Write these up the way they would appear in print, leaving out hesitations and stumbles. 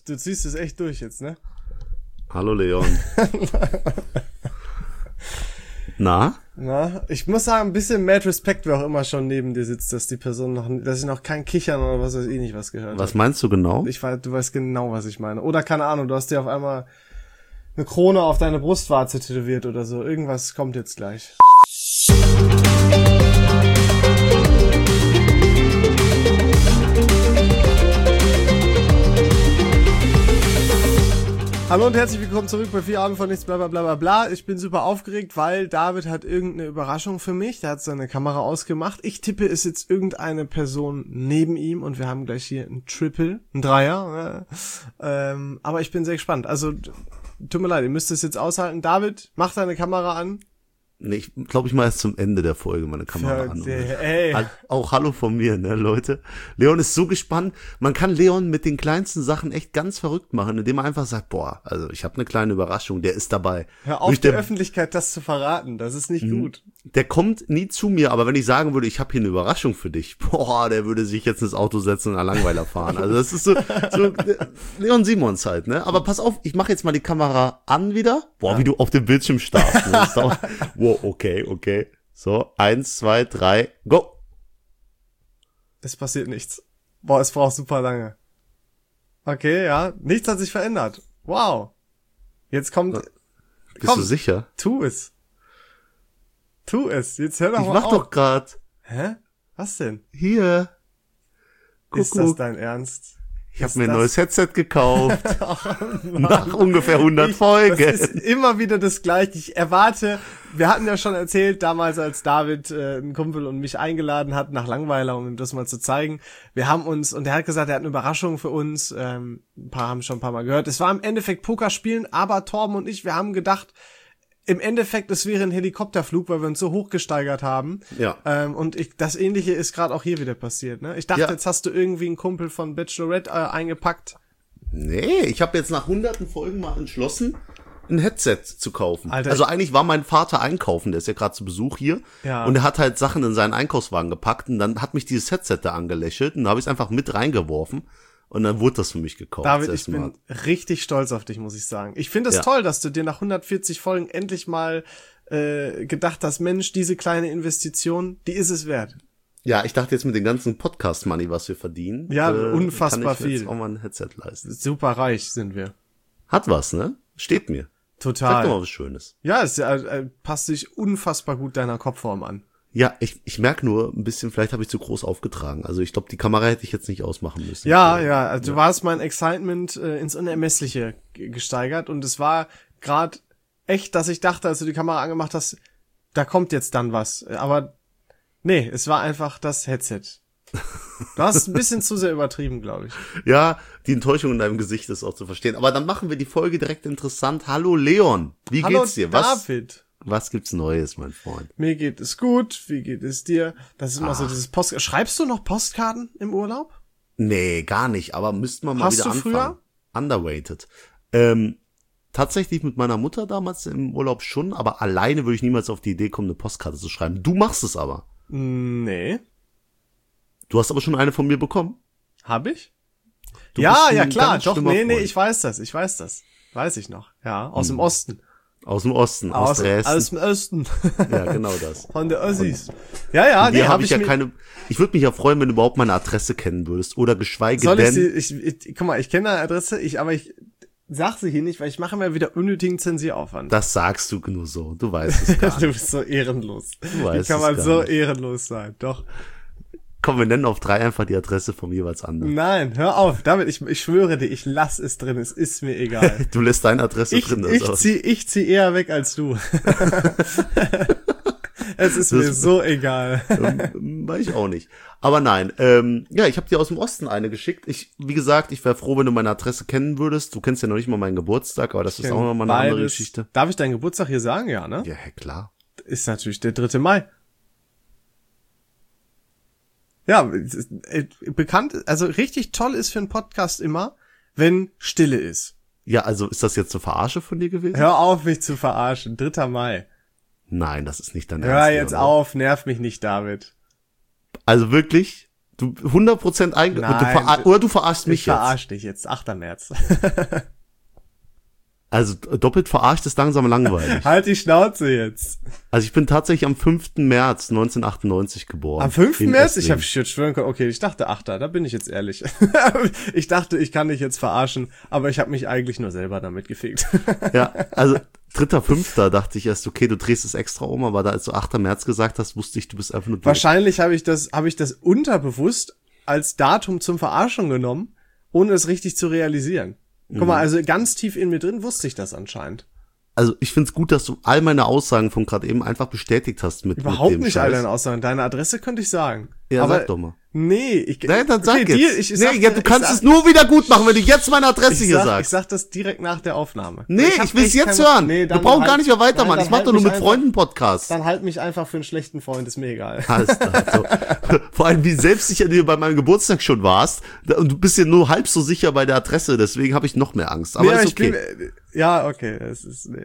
du ziehst es echt durch jetzt, ne? Hallo Leon. Na? Na, ich muss sagen, ein bisschen mad Respect, wer auch immer schon neben dir sitzt, dass die Person dass ich noch kein Kichern oder was weiß ich nicht was gehört habe. Was meinst du genau? Du weißt genau, was ich meine. Oder keine Ahnung, du hast dir auf einmal eine Krone auf deine Brustwarze tätowiert oder so. Irgendwas kommt jetzt gleich. Hallo und herzlich willkommen zurück bei 4 Abend von nichts, bla bla bla bla bla. Ich bin super aufgeregt, weil David hat irgendeine Überraschung für mich. Der hat seine Kamera ausgemacht. Ich tippe, es sitzt irgendeine Person neben ihm und wir haben gleich hier ein Triple, ein Dreier. Aber ich bin sehr gespannt. Also, tut mir leid, ihr müsst es jetzt aushalten. David, mach deine Kamera an. Nee, ich glaube, ich mache erst zum Ende der Folge meine Kamera an. Ey. Auch hallo von mir, ne, Leute. Leon ist so gespannt. Man kann Leon mit den kleinsten Sachen echt ganz verrückt machen, indem man einfach sagt, boah, also ich habe eine kleine Überraschung, der ist dabei. Hör auf, der Öffentlichkeit das zu verraten, das ist nicht gut. Der kommt nie zu mir, aber wenn ich sagen würde, ich habe hier eine Überraschung für dich, boah, der würde sich jetzt ins Auto setzen und einen Langweiler fahren. Also das ist so Leon Simons halt, ne? Aber pass auf, ich mache jetzt mal die Kamera an wieder. Boah, wie du auf dem Bildschirm starrst. Ne? Wow, okay. So, 1, 2, 3, go. Es passiert nichts. Boah, es braucht super lange. Okay, ja, nichts hat sich verändert. Wow. Jetzt kommt... Bist du sicher? Tu es. Jetzt hör doch mal auf. Ich mach doch grad. Hä? Was denn? Hier. Ist das dein Ernst? Ich habe mir ein neues Headset gekauft. Nach ungefähr 100 Folgen. Das ist immer wieder das Gleiche. Ich erwarte, wir hatten ja schon erzählt, damals als David einen Kumpel und mich eingeladen hat nach Langweiler, um ihm das mal zu zeigen. Wir haben uns, und er hat gesagt, er hat eine Überraschung für uns. Ein paar haben schon ein paar Mal gehört. Es war im Endeffekt Pokerspielen, aber Torben und ich, wir haben gedacht, im Endeffekt, es wäre ein Helikopterflug, weil wir uns so hochgesteigert haben. Ja. Und das Ähnliche ist gerade auch hier wieder passiert, ne? Ich dachte, Jetzt hast du irgendwie einen Kumpel von Bachelorette eingepackt. Nee, ich habe jetzt nach hunderten Folgen mal entschlossen, ein Headset zu kaufen. Alter, also eigentlich war mein Vater einkaufen, der ist ja gerade zu Besuch hier. Ja. Und er hat halt Sachen in seinen Einkaufswagen gepackt und dann hat mich dieses Headset da angelächelt und da habe ich es einfach mit reingeworfen. Und dann wurde das für mich gekauft. David, ich bin richtig stolz auf dich, muss ich sagen. Ich finde es toll, dass du dir nach 140 Folgen endlich mal gedacht hast, Mensch, diese kleine Investition, die ist es wert. Ja, ich dachte jetzt mit dem ganzen Podcast-Money, was wir verdienen. Ja, unfassbar kann ich viel. jetzt auch mal ein Headset leisten. Super reich sind wir. Hat was, ne? Steht mir. Total. Sag doch mal was Schönes. Ja, es passt sich unfassbar gut deiner Kopfform an. Ja, ich merke nur ein bisschen, vielleicht habe ich zu groß aufgetragen. Also ich glaube, die Kamera hätte ich jetzt nicht ausmachen müssen. Ja, also war es mein Excitement ins Unermessliche gesteigert und es war gerade echt, dass ich dachte, als du die Kamera angemacht hast, da kommt jetzt dann was. Aber nee, es war einfach das Headset. Du hast ein bisschen zu sehr übertrieben, glaube ich. Ja, die Enttäuschung in deinem Gesicht ist auch zu verstehen. Aber dann machen wir die Folge direkt interessant. Hallo Leon, wie geht's dir? David. Was gibt's Neues, mein Freund? Mir geht es gut. Wie geht es dir? Das ist immer so dieses Schreibst du noch Postkarten im Urlaub? Nee, gar nicht. Aber müssten wir mal wieder anfangen. Hast du früher? Underrated. Tatsächlich mit meiner Mutter damals im Urlaub schon, aber alleine würde ich niemals auf die Idee kommen, eine Postkarte zu schreiben. Du machst es aber. Nee. Du hast aber schon eine von mir bekommen. Hab ich? Du Ja, bist ja ein klar. ganz Doch, schlimmer nee, Freund. ich weiß das. Weiß ich noch. Ja, aus dem Osten. Aus dem Osten, aus Dresden. Aus dem Osten. Ja, genau das. Von der Ossis. Ja, nee, hab ich ja keine. Ich würde mich ja freuen, wenn du überhaupt meine Adresse kennen würdest oder geschweige denn. Guck mal, ich kenne deine Adresse, aber ich sag sie hier nicht, weil ich mache mir wieder unnötigen Zensieraufwand. Das sagst du nur so. Du weißt es gar nicht. Du bist so ehrenlos. Du weißt Wie kann man es gar so nicht. ehrenlos sein? Doch. Komm, wir nennen auf 3 einfach die Adresse vom jeweils anderen. Nein, hör auf. David, ich schwöre dir, ich lass es drin. Es ist mir egal. Du lässt deine Adresse drin. Ich zieh eher weg als du. Es ist mir so egal. Weiß ich auch nicht. Aber nein, ja, ich habe dir aus dem Osten eine geschickt. Wie gesagt, ich wäre froh, wenn du meine Adresse kennen würdest. Du kennst ja noch nicht mal meinen Geburtstag, aber das ist auch noch mal eine andere Geschichte. Darf ich deinen Geburtstag hier sagen? Ja, ne? Ja, klar. Ist natürlich der 3. Mai. Ja, bekannt, also richtig toll ist für einen Podcast immer, wenn Stille ist. Ja, also ist das jetzt eine Verarsche von dir gewesen? Hör auf, mich zu verarschen. 3. Mai. Nein, das ist nicht dein Hör Ernst. jetzt oder? auf, nerv mich nicht, David. Also wirklich? Du 100% Nein, oder du verarschst mich ich jetzt. verarsch dich jetzt, 8. März. Also doppelt verarscht ist langsam langweilig. Halt die Schnauze jetzt. Also ich bin tatsächlich am 5. März 1998 geboren. Am 5. In März? Ich Esslingen. habe jetzt schwören können, okay, ich dachte 8. Da bin ich jetzt ehrlich. Ich dachte, ich kann dich jetzt verarschen, aber ich habe mich eigentlich nur selber damit gefickt. Ja, also 3.5. dachte ich erst, okay, du drehst es extra um, aber da als du 8. März gesagt hast, wusste ich, du bist einfach nur doof. Wahrscheinlich habe ich das unterbewusst als Datum zum Verarschen genommen, ohne es richtig zu realisieren. Guck mal, also ganz tief in mir drin wusste ich das anscheinend. Also ich find's gut, dass du all meine Aussagen von gerade eben einfach bestätigt hast mit Überhaupt dem nicht Scheiß. all deine Aussagen. Deine Adresse könnte ich sagen. Ja, aber sag doch mal. Nee, Nein, dann sag okay, jetzt. Du kannst sag, es nur wieder gut machen, wenn du jetzt meine Adresse hier Ich sagst. sag das direkt nach der Aufnahme. Nee, hab ich will's echt jetzt kein- hören. Nee, Wir dann brauchen halt- gar nicht mehr weitermachen. Nein, Ich mach dann doch nur halt mit mich Freunden Podcast. Dann halt mich einfach für einen schlechten Freund, ist mir egal. Alles klar. So. Vor allem, wie selbstsicher du bei meinem Geburtstag schon warst. Und du bist ja nur halb so sicher bei der Adresse. Deswegen habe ich noch mehr Angst. Aber ist okay. Okay, es ist, nee.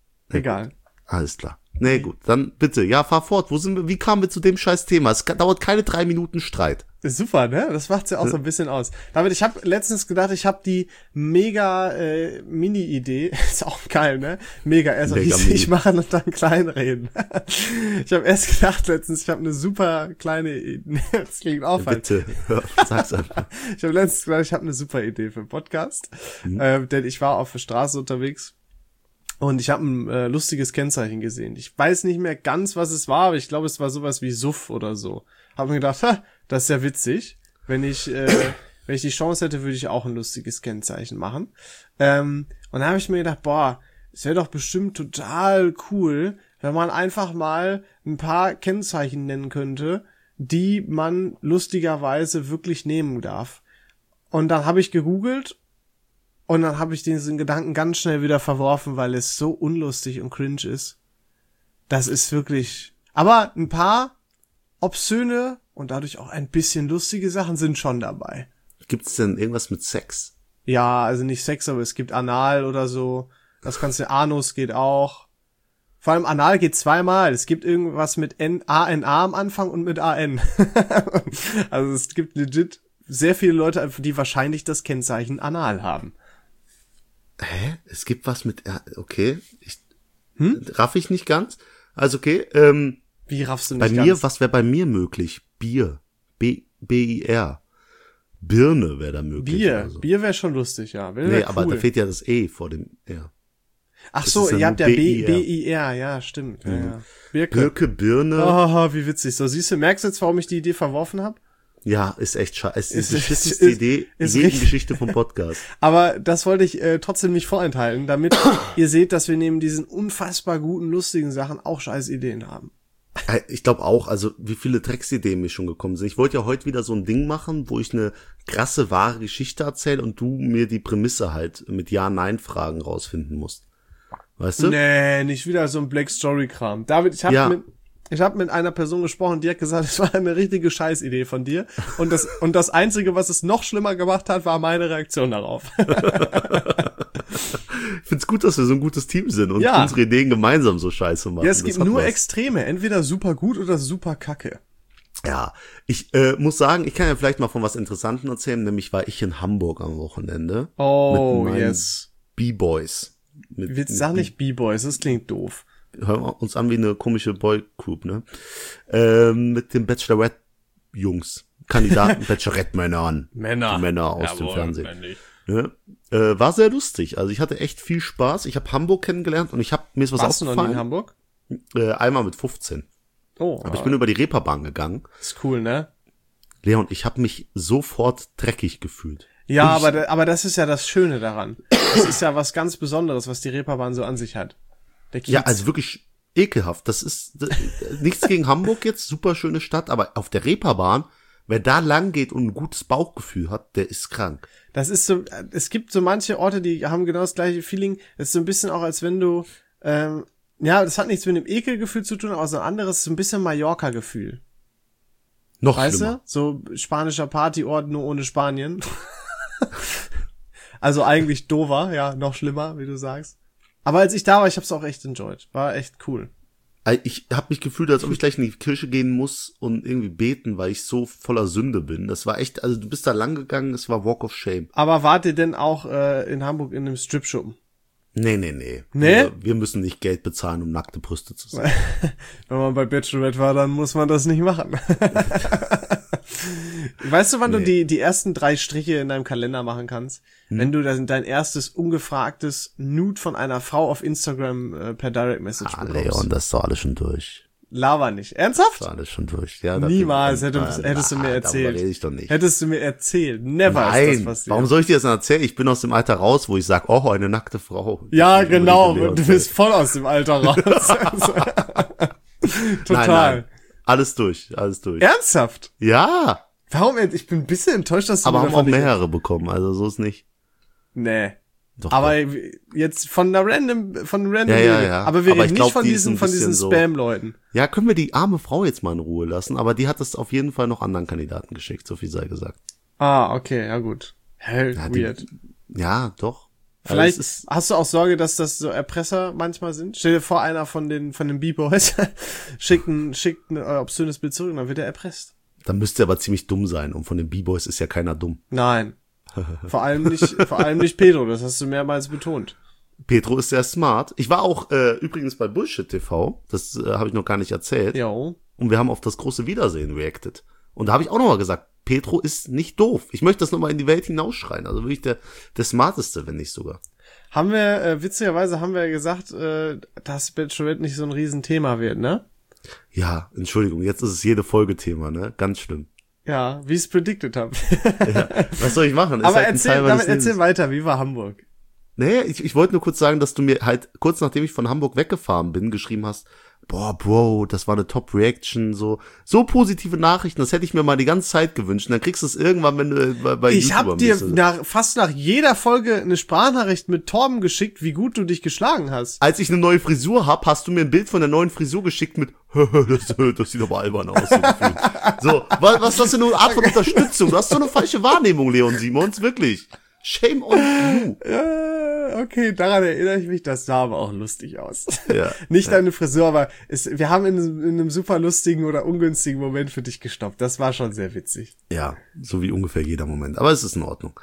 Egal. Alles klar. Nee, gut. Dann bitte. Ja, fahr fort. Wo sind wir? Wie kamen wir zu dem scheiß Thema? Es dauert keine 3 Minuten Streit. Ist super, ne? Das macht's ja auch so ein bisschen aus. David, ich habe letztens gedacht, ich habe die mega Mini-Idee. Ist auch geil, ne? Mega. Also Mega riesig Mini. machen und dann klein reden. Ich habe erst gedacht letztens, ich habe eine super kleine Idee. Das klingt auch falsch. Bitte. Hör, sag's einfach. Ich habe letztens gedacht, ich habe eine super Idee für einen Podcast. Denn ich war auf der Straße unterwegs. Und ich habe ein lustiges Kennzeichen gesehen. Ich weiß nicht mehr ganz, was es war, aber ich glaube, es war sowas wie Suff oder so. Hab mir gedacht, das ist ja witzig. Wenn ich die Chance hätte, würde ich auch ein lustiges Kennzeichen machen. Und dann habe ich mir gedacht, boah, es wäre doch bestimmt total cool, wenn man einfach mal ein paar Kennzeichen nennen könnte, die man lustigerweise wirklich nehmen darf. Und dann habe ich gegoogelt. Und dann habe ich diesen Gedanken ganz schnell wieder verworfen, weil es so unlustig und cringe ist. Das ist wirklich... Aber ein paar obszöne und dadurch auch ein bisschen lustige Sachen sind schon dabei. Gibt's denn irgendwas mit Sex? Ja, also nicht Sex, aber es gibt Anal oder so. Das kannst du... Anus geht auch. Vor allem Anal geht zweimal. Es gibt irgendwas mit A-N-A am Anfang und mit A-N. Also es gibt legit sehr viele Leute, die wahrscheinlich das Kennzeichen Anal haben. Hä? Es gibt was mit, okay, raff ich nicht ganz. Also okay, Wie raffst du nicht bei ganz? mir, was wäre bei mir möglich? Bier. B-I-R. Birne wäre da möglich. Bier. Also. Bier wäre schon lustig, ja. Wär Nee, cool. aber da fehlt ja das E vor dem R. Ach das so, ist ja ihr habt ja nur B-I-R, ja, stimmt. Ja, ja. Birke. Birke, Birne. Oh, wie witzig. So, siehst du, merkst du jetzt, warum ich die Idee verworfen habe? Ja, ist echt scheiße. Es ist die Ist- beschissenste ist- Idee ist jeden richtig. Geschichte vom Podcast. Aber das wollte ich trotzdem nicht vorenthalten, damit ihr seht, dass wir neben diesen unfassbar guten, lustigen Sachen auch scheiß Ideen haben. Ich glaube auch, also wie viele Drecksideen mir schon gekommen sind. Ich wollte ja heute wieder so ein Ding machen, wo ich eine krasse, wahre Geschichte erzähle und du mir die Prämisse halt mit Ja-Nein-Fragen rausfinden musst. Weißt du? Nee, nicht wieder so ein Black Story-Kram. David, ich habe Ja. mit einer Person gesprochen, die hat gesagt, es war eine richtige Scheißidee von dir. Und das Einzige, was es noch schlimmer gemacht hat, war meine Reaktion darauf. Ich find's gut, dass wir so ein gutes Team sind und Ja. unsere Ideen gemeinsam so scheiße machen. Ja, es Das gibt hat nur was. Extreme, entweder super gut oder super kacke. Ja, ich muss sagen, ich kann ja vielleicht mal von was Interessantem erzählen, nämlich war ich in Hamburg am Wochenende. Oh, mit meinen yes. B-Boys. Sag nicht B-Boys, das klingt doof. Hören wir uns an wie eine komische Boygroup, ne? Mit den Bachelorette-Jungs. Kandidaten Bachelorette-Männern. Männer. Die Männer aus dem Jawohl, Fernsehen. männlich. Ne? War sehr lustig. Also ich hatte echt viel Spaß. Ich habe Hamburg kennengelernt und mir ist was Warst du noch nie in aufgefallen. Hamburg? Einmal mit 15. Oh, Aber ich bin über die Reeperbahn gegangen. ist cool, ne? Leon, ich habe mich sofort dreckig gefühlt. Ja, Und aber das ist ja das Schöne daran. Das ist ja was ganz Besonderes, was die Reeperbahn so an sich hat. Der Kiez. Ja, also wirklich ekelhaft. Das ist nichts gegen Hamburg jetzt, super schöne Stadt, aber auf der Reeperbahn, wer da lang geht und ein gutes Bauchgefühl hat, der ist krank. Das ist so, es gibt so manche Orte, die haben genau das gleiche Feeling. Es ist so ein bisschen auch, als wenn du, ja, das hat nichts mit dem Ekelgefühl zu tun, aber so ein anderes, so ein bisschen Mallorca-Gefühl. Noch Weißt schlimmer. du? So spanischer Partyort, nur ohne Spanien. Also eigentlich Dover, ja, noch schlimmer, wie du sagst. Aber als ich da war, ich hab's auch echt enjoyed. War echt cool. Ich habe mich gefühlt, als ob ich gleich in die Kirche gehen muss und irgendwie beten, weil ich so voller Sünde bin. Das war echt, also du bist da lang gegangen, es war Walk of Shame. Aber wart ihr denn auch in Hamburg in einem Stripschuppen? Nee. Nee? Wir müssen nicht Geld bezahlen, um nackte Brüste zu sehen. Wenn man bei Bachelorette war, dann muss man das nicht machen. Weißt du, wann du die ersten 3 Striche in deinem Kalender machen kannst? Wenn du dein erstes ungefragtes Nude von einer Frau auf Instagram per Direct Message bekommst. Leon, das ist doch alles schon durch. Lava nicht. Ernsthaft? Das ist alles schon durch. Ja, Niemals hättest du mir erzählt. Darüber rede ich doch nicht. Hättest du mir erzählt. Never ist das passiert. Warum soll ich dir das denn erzählen? Ich bin aus dem Alter raus, wo ich sag, oh, eine nackte Frau. Ja, genau. Du bist voll aus dem Alter raus. Total. Nein. Alles durch. Ernsthaft? Ja. Warum? Ich bin ein bisschen enttäuscht, dass du aber mir haben auch mehrere bekommen, also so ist nicht. Nee. Doch, aber jetzt von random. Ja. Aber wir reden nicht von diesen Spam-Leuten. Ja, können wir die arme Frau jetzt mal in Ruhe lassen, aber die hat es auf jeden Fall noch anderen Kandidaten geschickt, so viel sei gesagt. Ah, okay, ja gut. Weird. Ja, doch. Vielleicht hast du auch Sorge, dass das so Erpresser manchmal sind? Stell dir vor, einer von den B-Boys schickt ein obszönes Bild zurück und dann wird er erpresst. Dann müsste er aber ziemlich dumm sein und von den B-Boys ist ja keiner dumm. Nein. Vor allem nicht Pedro, das hast du mehrmals betont. Pedro ist sehr smart. Ich war auch übrigens bei Bullshit TV, das habe ich noch gar nicht erzählt. Jo. Und wir haben auf das große Wiedersehen reacted. Und da habe ich auch nochmal gesagt, Pedro ist nicht doof. Ich möchte das nochmal in die Welt hinausschreien. Also wirklich der Smarteste, wenn nicht sogar. Witzigerweise haben wir gesagt, dass Bachelorette nicht so ein Riesenthema wird, ne? Ja, Entschuldigung, jetzt ist es jede Folge Thema, ne? Ganz schlimm. Ja, wie ich es predicted habe. Ja, was soll ich machen? Ist Aber halt erzähl weiter, wie war Hamburg? Nee, ich wollte nur kurz sagen, dass du mir halt kurz nachdem ich von Hamburg weggefahren bin, geschrieben hast, boah, Bro, das war eine Top-Reaction, so positive Nachrichten, das hätte ich mir mal die ganze Zeit gewünscht. Und dann kriegst du es irgendwann, wenn du bei Ich habe dir fast nach jeder Folge eine Sprachnachricht mit Torben geschickt, wie gut du dich geschlagen hast. Als ich eine neue Frisur hab, hast du mir ein Bild von der neuen Frisur geschickt mit, das sieht aber albern aus. So, was ist das denn eine Art von Unterstützung? Du hast so eine falsche Wahrnehmung, Leon Simons, wirklich. Shame on you. Ja, okay, daran erinnere ich mich, das sah aber auch lustig aus. Ja, Nicht deine Frisur, aber wir haben in einem super lustigen oder ungünstigen Moment für dich gestoppt. Das war schon sehr witzig. Ja, so wie ungefähr jeder Moment. Aber es ist in Ordnung.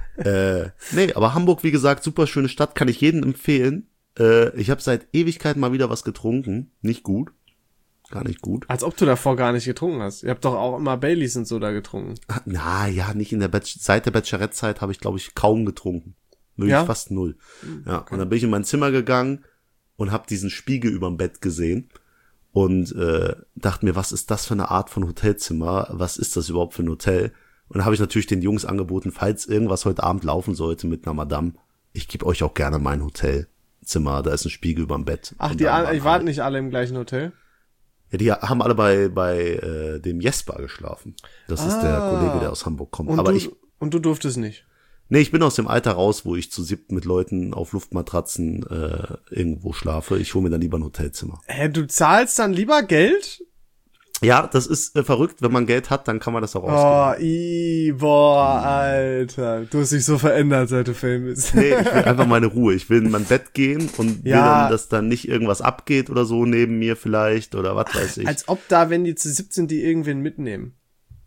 Nee, aber Hamburg, wie gesagt, super schöne Stadt, kann ich jedem empfehlen. Ich habe seit Ewigkeiten mal wieder was getrunken. Nicht gut. Gar nicht gut. Als ob du davor gar nicht getrunken hast. Ihr habt doch auch immer Baileys und so da getrunken. Na ja, nicht seit der Bachelorette-Zeit habe ich, glaube ich, kaum getrunken. Wirklich fast 0. Ja, okay. Und dann bin ich in mein Zimmer gegangen und habe diesen Spiegel überm Bett gesehen und dachte mir, was ist das für eine Art von Hotelzimmer? Was ist das überhaupt für ein Hotel? Und dann habe ich natürlich den Jungs angeboten, falls irgendwas heute Abend laufen sollte mit einer Madame, ich gebe euch auch gerne mein Hotelzimmer, da ist ein Spiegel überm Bett. Ach, ich warten nicht alle im gleichen Hotel? Ja, die haben alle bei dem Jesper geschlafen. Das ist der Kollege, der aus Hamburg kommt. Und du durftest nicht? Nee, ich bin aus dem Alter raus, wo ich zu 7 mit Leuten auf Luftmatratzen irgendwo schlafe. Ich hole mir dann lieber ein Hotelzimmer. Du zahlst dann lieber Geld? Ja, das ist verrückt. Wenn man Geld hat, dann kann man das auch ausgeben. Alter. Du hast dich so verändert, seit du Film bist. Nee, ich will einfach meine Ruhe. Ich will in mein Bett gehen und will dann, dass dann nicht irgendwas abgeht oder so neben mir vielleicht oder was weiß ich. Als ob da, wenn die zu 17, die irgendwen mitnehmen.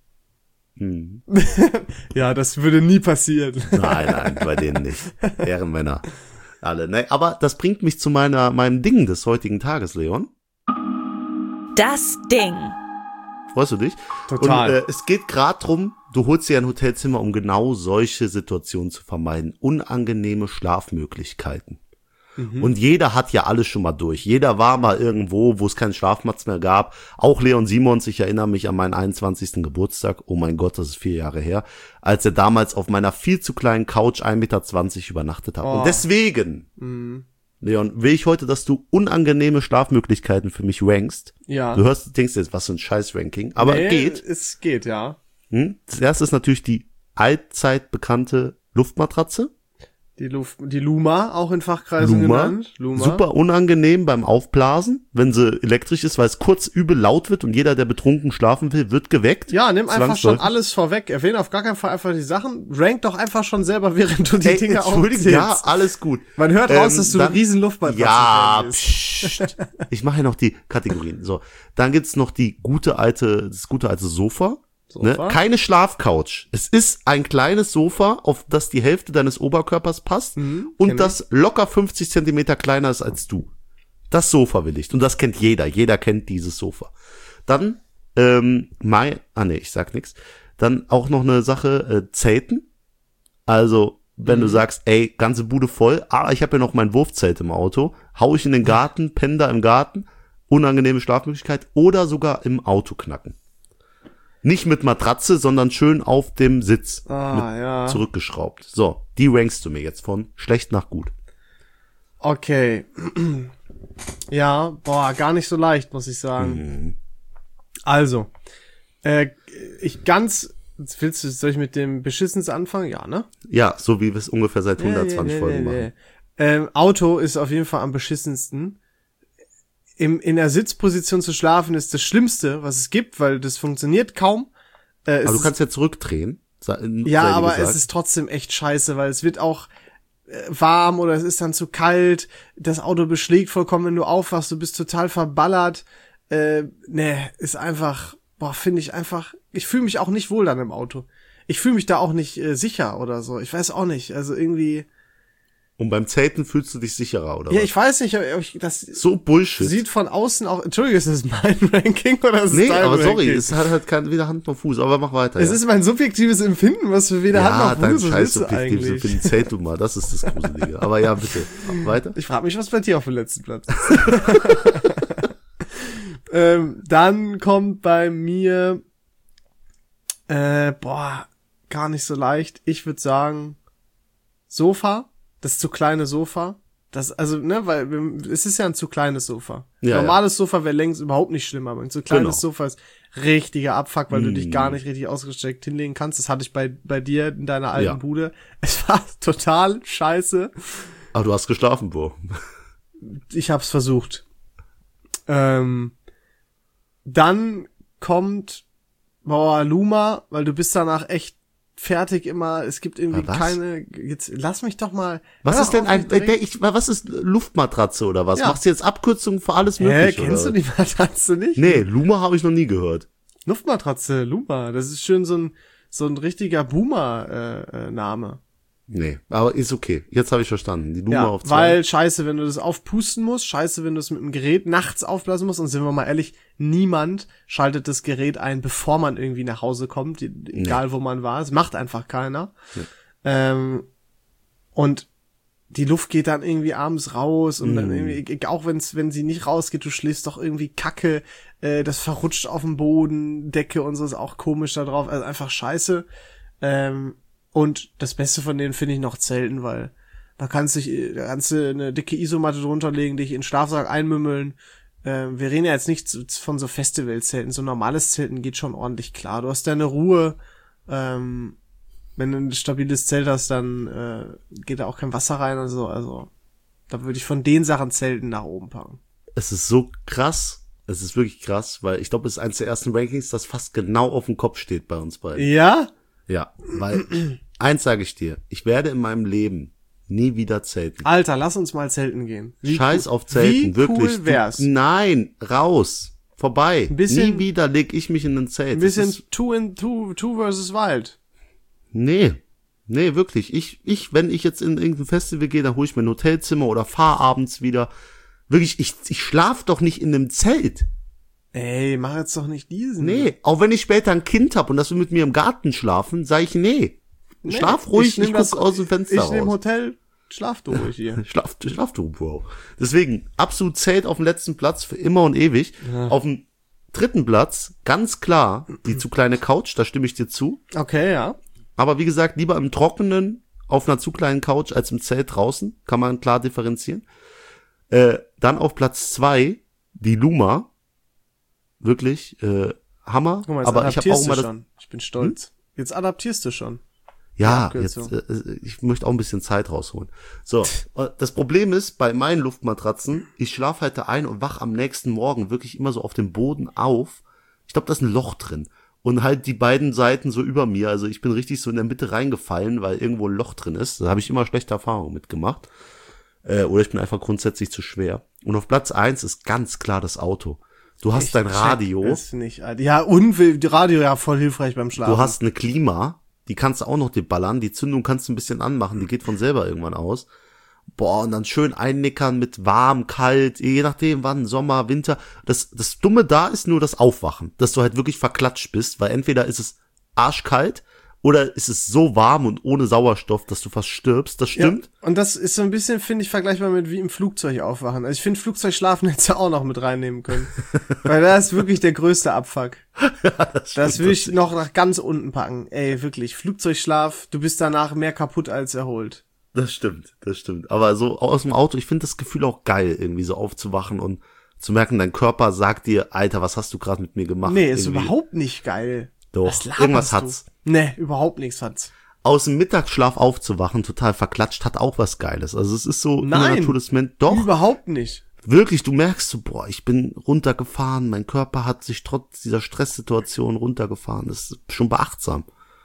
Ja, das würde nie passieren. Nein, bei denen nicht. Ehrenmänner. Alle. Nee, aber das bringt mich zu meinem Ding des heutigen Tages, Leon. Das Ding. Freust du dich? Total. Und es geht gerade drum, du holst dir ein Hotelzimmer, um genau solche Situationen zu vermeiden. Unangenehme Schlafmöglichkeiten. Und jeder hat ja alles schon mal durch. Jeder war mal irgendwo, wo es keinen Schlafplatz mehr gab. Auch Leon Simons, ich erinnere mich an meinen 21. Geburtstag. Oh mein Gott, das ist 4 Jahre her. Als er damals auf meiner viel zu kleinen Couch 1,20 Meter übernachtet hat. Und deswegen, Leon, will ich heute, dass du unangenehme Schlafmöglichkeiten für mich rankst. Ja. Du denkst jetzt, was für ein Scheiß-Ranking. Aber geht. Es geht, ja. Das erste ist natürlich die allzeit bekannte Luftmatratze. Die Luma, auch in Fachkreisen genannt. Luma. Super unangenehm beim Aufblasen, wenn sie elektrisch ist, weil es kurz übel laut wird und jeder, der betrunken schlafen will, wird geweckt. Ja, nimm einfach schon alles vorweg. Erwähne auf gar keinen Fall einfach die Sachen. Rank doch einfach schon selber, während du die Dinge aufzählst. Ja, alles gut. Man hört raus, dass du ein riesen Luftballon bist. Psst. Ich mache ja noch die Kategorien. So, dann gibt's noch das gute alte Sofa. Ne? Keine Schlafcouch. Es ist ein kleines Sofa, auf das die Hälfte deines Oberkörpers passt und das locker 50 Zentimeter kleiner ist als du. Das Sofa will ich. Und das kennt jeder. Jeder kennt dieses Sofa. Dann, ich sag nix. Dann auch noch eine Sache, Zelten. Also, wenn du sagst, ey, ganze Bude voll, ich habe ja noch mein Wurfzelt im Auto, hau ich in den Garten, penne da im Garten, unangenehme Schlafmöglichkeit oder sogar im Auto knacken. Nicht mit Matratze, sondern schön auf dem Sitz zurückgeschraubt. So, die rankst du mir jetzt von schlecht nach gut. Okay. Ja, gar nicht so leicht, muss ich sagen. Also, soll ich mit dem Beschissens anfangen? Ja, ne? Ja, so wie wir es ungefähr seit 120 Folgen machen. Auto ist auf jeden Fall am beschissensten. In der Sitzposition zu schlafen ist das Schlimmste, was es gibt, weil das funktioniert kaum. Aber du kannst ja zurückdrehen. Aber es ist trotzdem echt scheiße, weil es wird auch warm oder es ist dann zu kalt. Das Auto beschlägt vollkommen, wenn du aufwachst, du bist total verballert. Ist einfach, finde ich einfach, ich fühle mich auch nicht wohl dann im Auto. Ich fühle mich da auch nicht sicher oder so. Ich weiß auch nicht, also irgendwie. Und beim Zelten fühlst du dich sicherer, oder was? Ja, ich weiß nicht, ob ich das so Bullshit. Sieht von außen auch, Entschuldigung, ist das mein Ranking oder ist es dein aber Ranking? Sorry, es hat halt weder Hand noch Fuß, aber mach weiter. Es ist mein subjektives Empfinden, was für weder Hand noch Fuß ist. Ja, dein scheiß subjektives Empfinden, zählt du mal, das ist das Gruselige. Aber ja, bitte, weiter. Ich frage mich, was bei dir auf dem letzten Platz ist. Dann kommt bei mir, gar nicht so leicht. Ich würde sagen, Sofa. Das zu kleine Sofa, weil es ist ja ein zu kleines Sofa. Ja, Normales Sofa wäre längst überhaupt nicht schlimm, aber ein zu kleines Sofa ist richtiger Abfuck, weil du dich gar nicht richtig ausgestreckt hinlegen kannst. Das hatte ich bei dir in deiner alten Bude. Es war total scheiße. Aber du hast geschlafen, Bo. Ich hab's versucht. Dann kommt Luma, weil du bist danach echt fertig immer, es gibt irgendwie keine, jetzt lass mich doch mal. Was ist denn was ist Luftmatratze oder was? Ja. Machst du jetzt Abkürzungen für alles mögliche? Kennst du die Matratze nicht? Nee, Luma habe ich noch nie gehört. Luftmatratze, Luma, das ist schön so ein richtiger Boomer-Name. Nee, aber ist okay. Jetzt habe ich verstanden. Die Luma auf 2. Weil scheiße, wenn du das aufpusten musst, scheiße, wenn du es mit dem Gerät nachts aufblasen musst, und sind wir mal ehrlich, niemand schaltet das Gerät ein, bevor man irgendwie nach Hause kommt, egal wo man war. Es macht einfach keiner. Nee. Und die Luft geht dann irgendwie abends raus und dann irgendwie, auch wenn sie nicht rausgeht, du schläfst doch irgendwie Kacke, das verrutscht auf dem Boden, Decke und so ist auch komisch da drauf, also einfach scheiße. Und das Beste von denen finde ich noch Zelten, weil da kannst du eine dicke Isomatte drunter legen, dich in den Schlafsack einmümmeln. Wir reden ja jetzt nicht von so Festivalzelten, so normales Zelten geht schon ordentlich klar. Du hast deine Ruhe, wenn du ein stabiles Zelt hast, dann geht da auch kein Wasser rein und so. Also da würde ich von den Sachen Zelten nach oben packen. Es ist so krass. Es ist wirklich krass, weil ich glaube, es ist eins der ersten Rankings, das fast genau auf dem Kopf steht bei uns beiden. Ja? Ja, weil eins sage ich dir, ich werde in meinem Leben nie wieder zelten. Alter, lass uns mal zelten gehen. Scheiß auf Zelten, wirklich. Cool wär's. Nein, raus, vorbei. Nie wieder leg ich mich in ein Zelt. Ein bisschen Two versus Wild. Nee, wirklich. Wenn ich jetzt in irgendein Festival gehe, dann hole ich mir ein Hotelzimmer oder fahr abends wieder. Wirklich, ich schlaf doch nicht in einem Zelt. Ey, mach jetzt doch nicht diesen. Nee, auch wenn ich später ein Kind hab und das will mit mir im Garten schlafen, sag ich nee. Schlaf ruhig, ich guck aus dem Fenster raus. Ich nehme Hotel, schlaf du ruhig hier. Schlaf du, Bro. Deswegen, absolut Zelt auf dem letzten Platz für immer und ewig. Ja. Auf dem 3. Platz, ganz klar, die zu kleine Couch, da stimme ich dir zu. Okay, ja. Aber wie gesagt, lieber im Trockenen auf einer zu kleinen Couch als im Zelt draußen, kann man klar differenzieren. Dann auf Platz 2, die Luma. Wirklich, Hammer. Guck mal, aber ich habe auch immer schon. Ich bin stolz. Jetzt adaptierst du schon. Ja, Abkürzung. jetzt, ich möchte auch ein bisschen Zeit rausholen. So, das Problem ist, bei meinen Luftmatratzen, ich schlafe halt da ein und wach am nächsten Morgen wirklich immer so auf dem Boden auf. Ich glaube, da ist ein Loch drin. Und halt die beiden Seiten so über mir. Also ich bin richtig so in der Mitte reingefallen, weil irgendwo ein Loch drin ist. Da habe ich immer schlechte Erfahrungen mitgemacht. Oder ich bin einfach grundsätzlich zu schwer. Und auf Platz 1 ist ganz klar das Auto. Du hast dein Radio. Das nicht, Alter. Ja, und die Radio ja voll hilfreich beim Schlafen. Du hast eine Klima. Die kannst du auch noch ballern. Die Zündung kannst du ein bisschen anmachen. Die geht von selber irgendwann aus. Boah, und dann schön einnickern mit warm, kalt, je nachdem wann, Sommer, Winter. Das Dumme da ist nur das Aufwachen, dass du halt wirklich verklatscht bist, weil entweder ist es arschkalt oder ist es so warm und ohne Sauerstoff, dass du fast stirbst. Das stimmt. Ja, und das ist so ein bisschen, finde ich, vergleichbar mit wie im Flugzeug aufwachen. Also ich finde, Flugzeugschlafen hättest du auch noch mit reinnehmen können. Weil da ist wirklich der größte Abfuck. Das will ich noch nach ganz unten packen. Ey, wirklich, Flugzeugschlaf, du bist danach mehr kaputt als erholt. Das stimmt. Aber so aus dem Auto, ich finde das Gefühl auch geil, irgendwie so aufzuwachen und zu merken, dein Körper sagt dir, Alter, was hast du gerade mit mir gemacht? Nee, ist irgendwie. überhaupt nicht geil. Doch, Was laberst irgendwas du? hat's. Nee, überhaupt nichts hat's. Aus dem Mittagsschlaf aufzuwachen, total verklatscht, hat auch was Geiles. Also es ist so in der Nein, Natur des Menschen. Doch, überhaupt nicht. wirklich, du merkst so, boah, ich bin runtergefahren, mein Körper hat sich trotz dieser Stresssituation runtergefahren. Das ist schon beachtsam.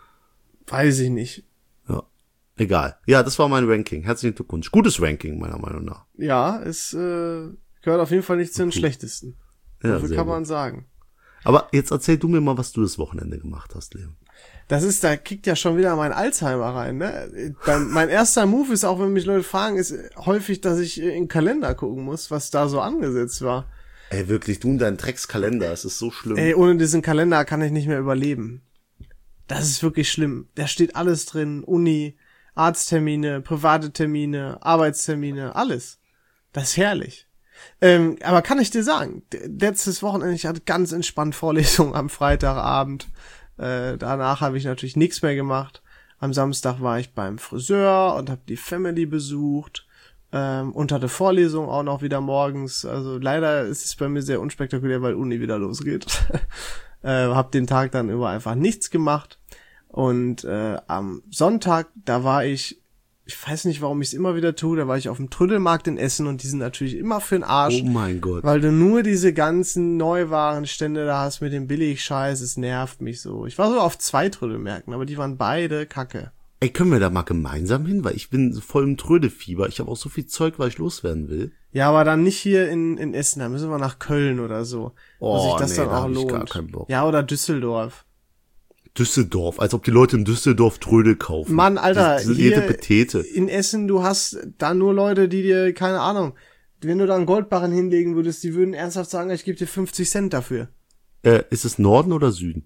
Weiß ich nicht. Ja, egal. Ja, das war mein Ranking. Herzlichen Glückwunsch. Gutes Ranking, meiner Meinung nach. Ja, es gehört auf jeden Fall nicht zu den schlechtesten. Ja, So sehr kann gut. man sagen. Aber jetzt erzähl du mir mal, was du das Wochenende gemacht hast, Leon. Da kickt ja schon wieder mein Alzheimer rein, ne? Mein erster Move ist, auch wenn mich Leute fragen, ist häufig, dass ich in den Kalender gucken muss, was da so angesetzt war. Ey, wirklich, du und dein Dreckskalender, es ist so schlimm. Ey, ohne diesen Kalender kann ich nicht mehr überleben. Das ist wirklich schlimm. Da steht alles drin. Uni, Arzttermine, private Termine, Arbeitstermine, alles. Das ist herrlich. Aber kann ich dir sagen, letztes Wochenende, ich hatte ganz entspannt Vorlesungen am Freitagabend. Danach habe ich natürlich nichts mehr gemacht. Am Samstag war ich beim Friseur und habe die Family besucht und hatte Vorlesungen auch noch wieder morgens. Also leider ist es bei mir sehr unspektakulär, weil Uni wieder losgeht. Hab den Tag dann über einfach nichts gemacht. Und am Sonntag, da war ich weiß nicht, warum ich es immer wieder tue, da war ich auf dem Trödelmarkt in Essen und die sind natürlich immer für den Arsch. Oh mein Gott. Weil du nur diese ganzen Neuwarenstände da hast mit dem Billigscheiß, es nervt mich so. Ich war so auf 2 Trödelmärkten, aber die waren beide kacke. Ey, können wir da mal gemeinsam hin? Weil ich bin so voll im Trödelfieber. Ich habe auch so viel Zeug, weil ich loswerden will. Ja, aber dann nicht hier in Essen, da müssen wir nach Köln oder so. Oh, wo sich das nee, dann da auch hab ich lohnt. gar keinen Bock. Ja, oder Düsseldorf. Düsseldorf, als ob die Leute in Düsseldorf Trödel kaufen. Mann, Alter, das sind hier jede Petete. in Essen, du hast da nur Leute, die dir, keine Ahnung, wenn du da einen Goldbarren hinlegen würdest, die würden ernsthaft sagen, ich gebe dir 50 Cent dafür. Ist es Norden oder Süden?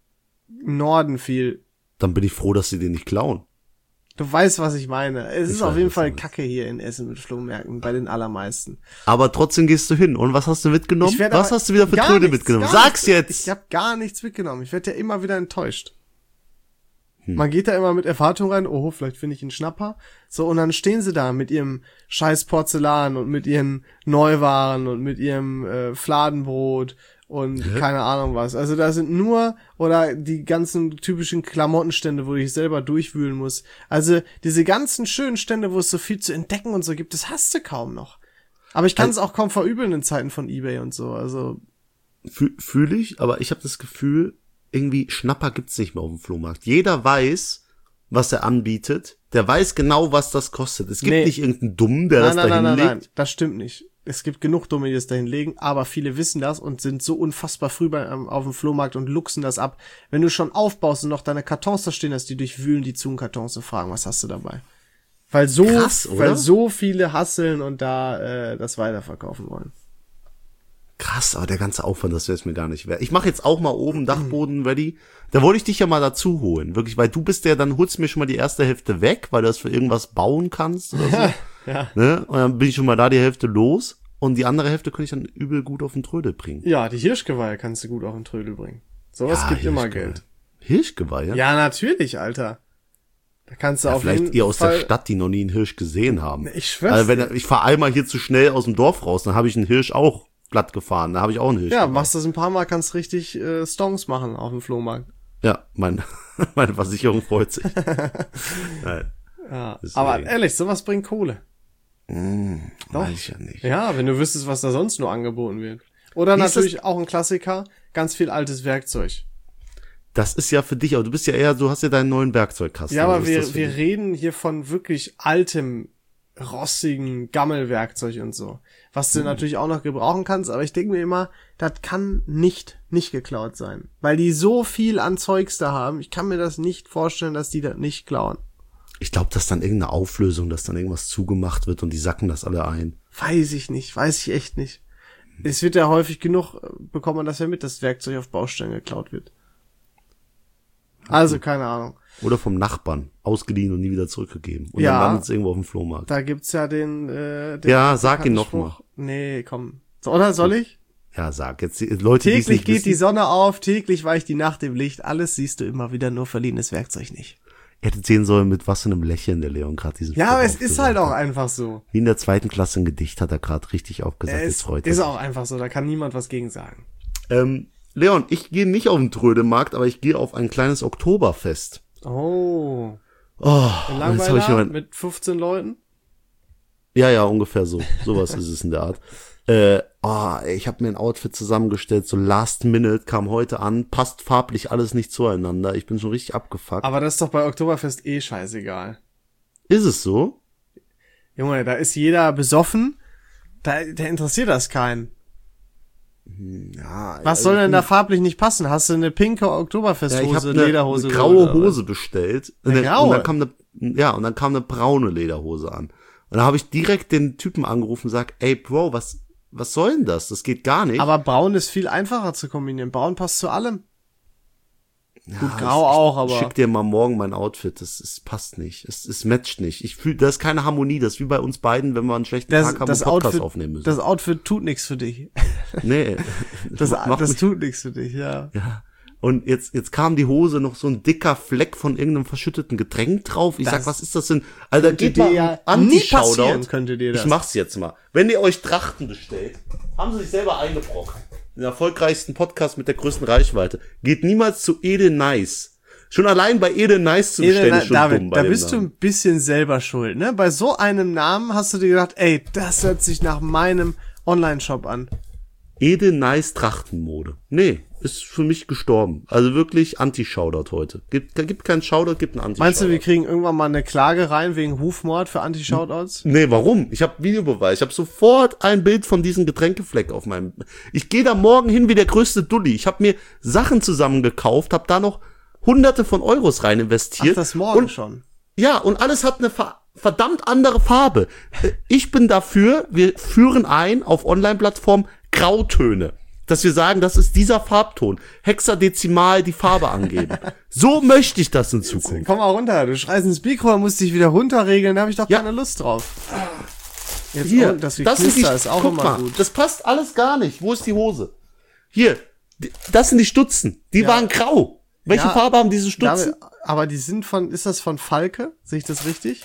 Im Norden viel. Dann bin ich froh, dass sie den nicht klauen. Du weißt, was ich meine. Es ist weiß, auf jeden was Fall du meinst. Kacke hier in Essen mit Flohmärkten, bei den allermeisten. Aber trotzdem gehst du hin. Und was hast du mitgenommen? Ich werd Was aber hast du wieder für gar Trödel nichts, mitgenommen? gar Sag's nichts. jetzt! Ich habe gar nichts mitgenommen. Ich werde ja immer wieder enttäuscht. Man geht da immer mit Erwartung rein, oh, vielleicht finde ich einen Schnapper. So, und dann stehen sie da mit ihrem scheiß Porzellan und mit ihren Neuwaren und mit ihrem Fladenbrot und keine Ahnung was. Also da sind nur, oder die ganzen typischen Klamottenstände, wo ich selber durchwühlen muss. Also diese ganzen schönen Stände, wo es so viel zu entdecken und so gibt, das hast du kaum noch. Aber ich kann es auch kaum verübeln in Zeiten von eBay und so. Also Fühle ich, aber ich habe das Gefühl, irgendwie Schnapper gibt's nicht mehr auf dem Flohmarkt. Jeder weiß, was er anbietet. Der weiß genau, was das kostet. Es gibt Nee. nicht irgendeinen Dummen, der das da hinlegt. Nein, das stimmt nicht. Es gibt genug Dumme, die das dahin legen, aber viele wissen das und sind so unfassbar früh auf dem Flohmarkt und luchsen das ab. Wenn du schon aufbaust und noch deine Kartons da stehen hast, die durchwühlen die Zoom-Kartons und fragen, was hast du dabei? Weil Krass, oder? so viele hasseln und da das weiterverkaufen wollen. Krass, aber der ganze Aufwand, das wäre es mir gar nicht wert. Ich mache jetzt auch mal oben Dachboden ready. Da wollte ich dich ja mal dazu holen. Wirklich, weil du bist dann holst mir schon mal die erste Hälfte weg, weil du das für irgendwas bauen kannst oder so. Ja. Ne? Und dann bin ich schon mal da die Hälfte los. Und die andere Hälfte könnte ich dann übel gut auf den Trödel bringen. Ja, die Hirschgeweihe kannst du gut auf den Trödel bringen. Sowas gibt immer Hirschgeweih. Geld. Hirschgeweih, ja? Ja, natürlich, Alter. Da kannst du Ja, auf vielleicht jeden ihr aus Fall der Stadt, die noch nie einen Hirsch gesehen haben. Ich schwör's Also dir. ich fahre einmal hier zu schnell aus dem Dorf raus, dann habe ich einen Hirsch auch platt gefahren. Da habe ich auch einen Hirsch. Ja, gemacht. machst das ein paar Mal, kannst richtig Stongs machen auf dem Flohmarkt. Ja, meine Versicherung freut sich. Nein. Ja. Deswegen. Aber ehrlich, sowas bringt Kohle. Doch. Weiß ich ja nicht. Ja, wenn du wüsstest, was da sonst nur angeboten wird. Oder Wie ist natürlich auch ein Klassiker, ganz viel altes Werkzeug. Das ist ja für dich, aber du hast ja deinen neuen Werkzeugkasten. Ja, aber Was ist das für wir dich? reden hier von wirklich altem, rostigen Gammelwerkzeug und so. Was du natürlich auch noch gebrauchen kannst, aber ich denke mir immer, das kann nicht geklaut sein. Weil die so viel an Zeugs da haben, ich kann mir das nicht vorstellen, dass die das nicht klauen. Ich glaube, dass dann irgendeine Auflösung, dass dann irgendwas zugemacht wird und die sacken das alle ein. Weiß ich echt nicht. Es wird ja häufig genug, bekommt man das ja mit, dass Werkzeug auf Baustellen geklaut wird. Also, keine Ahnung. Oder vom Nachbarn, ausgeliehen und nie wieder zurückgegeben. Und Ja. dann landet es irgendwo auf dem Flohmarkt. Da gibt's ja den Ja, sag ihn noch Spruch. mal. Nee, komm. So, oder soll ich? Ja, sag jetzt, Leute, die es Täglich nicht geht die wissen, Sonne auf, täglich weicht die Nacht im Licht. Alles siehst du immer wieder, nur verliehenes Werkzeug nicht. ihr hättet sehen sollen, mit was für einem Lächeln der Leon gerade diesen Ja, Spruch aber es ist aufgesagt halt auch hat. einfach so. Wie in der 2. Klasse ein Gedicht hat er gerade richtig aufgesagt, jetzt Es freut er ist sich. auch einfach so, da kann niemand was gegen sagen. Leon, ich gehe nicht auf den Trödemarkt, aber ich gehe auf ein kleines Oktoberfest. Oh. Oh, In und jetzt habe ich Langweiler mir mit 15 Leuten? ja, ungefähr so. Sowas ist es in der Art. Ich habe mir ein Outfit zusammengestellt, so last minute, kam heute an, passt farblich alles nicht zueinander. Ich bin schon richtig abgefuckt. Aber das ist doch bei Oktoberfest eh scheißegal. Ist es so? Junge, da ist jeder besoffen, der interessiert das keinen. Ja. Was soll denn da farblich nicht passen? Hast du eine pinke Ja, ich Oktoberfesthose, habe eine Lederhose? graue oder was? Hose bestellt. Eine graue? Und dann kam eine braune Lederhose an. Und da habe ich direkt den Typen angerufen und gesagt, ey Bro, was soll denn das? Das geht gar nicht. Aber braun ist viel einfacher zu kombinieren. Braun passt zu allem. Ja, Gut, grau auch, aber- Ich schick dir mal morgen mein Outfit. Das passt nicht. Es matcht nicht. Ich fühle, da ist keine Harmonie. Das ist wie bei uns beiden, wenn wir einen schlechten Tag haben und Podcast aufnehmen müssen. Das Outfit tut nichts für dich. Nee. Das macht mich- tut nichts für dich, ja. Ja. Und jetzt kam die Hose noch so ein dicker Fleck von irgendeinem verschütteten Getränk drauf. Ich Das sag, was ist das denn? Alter, könnte geht mal dir ja an nie Anti-Shoutout. passieren, könnte dir das. Ich mach's jetzt mal. Wenn ihr euch Trachten bestellt, haben sie sich selber eingebrochen. Den erfolgreichsten Podcast mit der größten Reichweite. Geht niemals zu Ede Nice. Schon allein bei Ede Nice zu bestellen ist schon David, dumm bei da dem bist du Namen. ein bisschen selber schuld, ne? Bei so einem Namen hast du dir gedacht, ey, das hört sich nach meinem Online-Shop an. Ede Nice Trachtenmode. Nee, ist für mich gestorben. Also wirklich Anti-Shoutout heute. Gibt keinen Shoutout, gibt einen Anti-Shoutout. Meinst du, wir kriegen irgendwann mal eine Klage rein wegen Hufmord für Anti-Shoutouts? Nee, warum? Ich habe Videobeweis. Ich habe sofort ein Bild von diesem Getränkefleck auf meinem... Ich gehe da morgen hin wie der größte Dulli. Ich habe mir Sachen zusammengekauft, habe da noch Hunderte von Euros rein investiert. Ach, das morgen und, schon. Ja, und alles hat eine verdammt andere Farbe. Ich bin dafür, wir führen ein auf Online-Plattform Grautöne. Dass wir sagen, das ist dieser Farbton. Hexadezimal die Farbe angeben. So möchte ich das in Zukunft. Komm mal runter, du schreist ins Mikro, dann musst dich wieder runterregeln, da habe ich doch Ja. keine Lust drauf. Jetzt Hier, das sind die, Geknister ist auch guck immer mal, gut. das passt alles gar nicht. Wo ist die Hose? Hier, das sind die Stutzen. Die waren grau. Welche Ja, Farbe haben diese Stutzen? Aber die sind ist das von Falke? Sehe ich das richtig?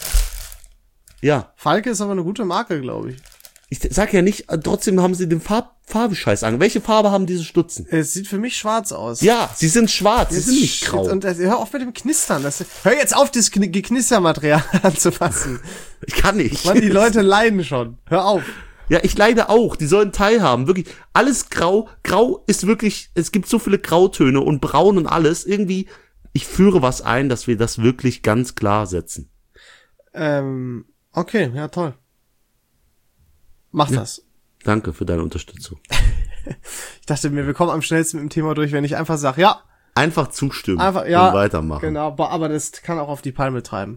Ja, Falke ist aber eine gute Marke, glaube ich. ich sag ja nicht, trotzdem haben sie den Farbescheiß an. Welche Farbe haben diese Stutzen? Es sieht für mich schwarz aus. Ja, sie sind schwarz, sie sind nicht Shit, grau. Und hör auf mit dem Knistern. Hör jetzt auf, das Geknistermaterial anzufassen. Ich kann nicht. Mann, die Leute leiden schon. Hör auf. Ja, ich leide auch. Die sollen teilhaben. Wirklich, alles grau. Grau ist wirklich, es gibt so viele Grautöne und braun und alles. Irgendwie, ich führe was ein, dass wir das wirklich ganz klar setzen. Okay, ja, toll. Mach das. Danke für deine Unterstützung. Ich dachte mir, wir kommen am schnellsten mit dem Thema durch, wenn ich einfach sage, ja, Einfach zustimmen einfach, ja, und weitermachen. Genau, aber das kann auch auf die Palme treiben.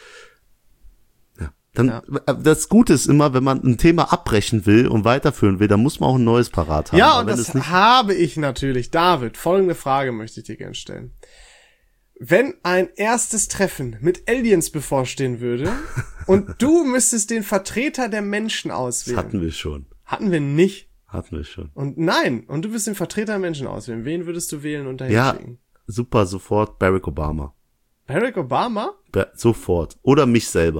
Dann, das Gute ist immer, wenn man ein Thema abbrechen will und weiterführen will, dann muss man auch ein neues parat haben. Ja, Aber und wenn das es nicht, habe ich natürlich. David, folgende Frage möchte ich dir gerne stellen. Wenn ein erstes Treffen mit Aliens bevorstehen würde und du müsstest den Vertreter der Menschen das auswählen. hatten wir schon. Hatten wir nicht. Hatten wir schon. Und nein, und du wirst den Vertreter der Menschen auswählen. Wen würdest du wählen und dahin Ja, schicken? super, sofort Barack Obama. Barack Obama? Sofort. Oder mich selber.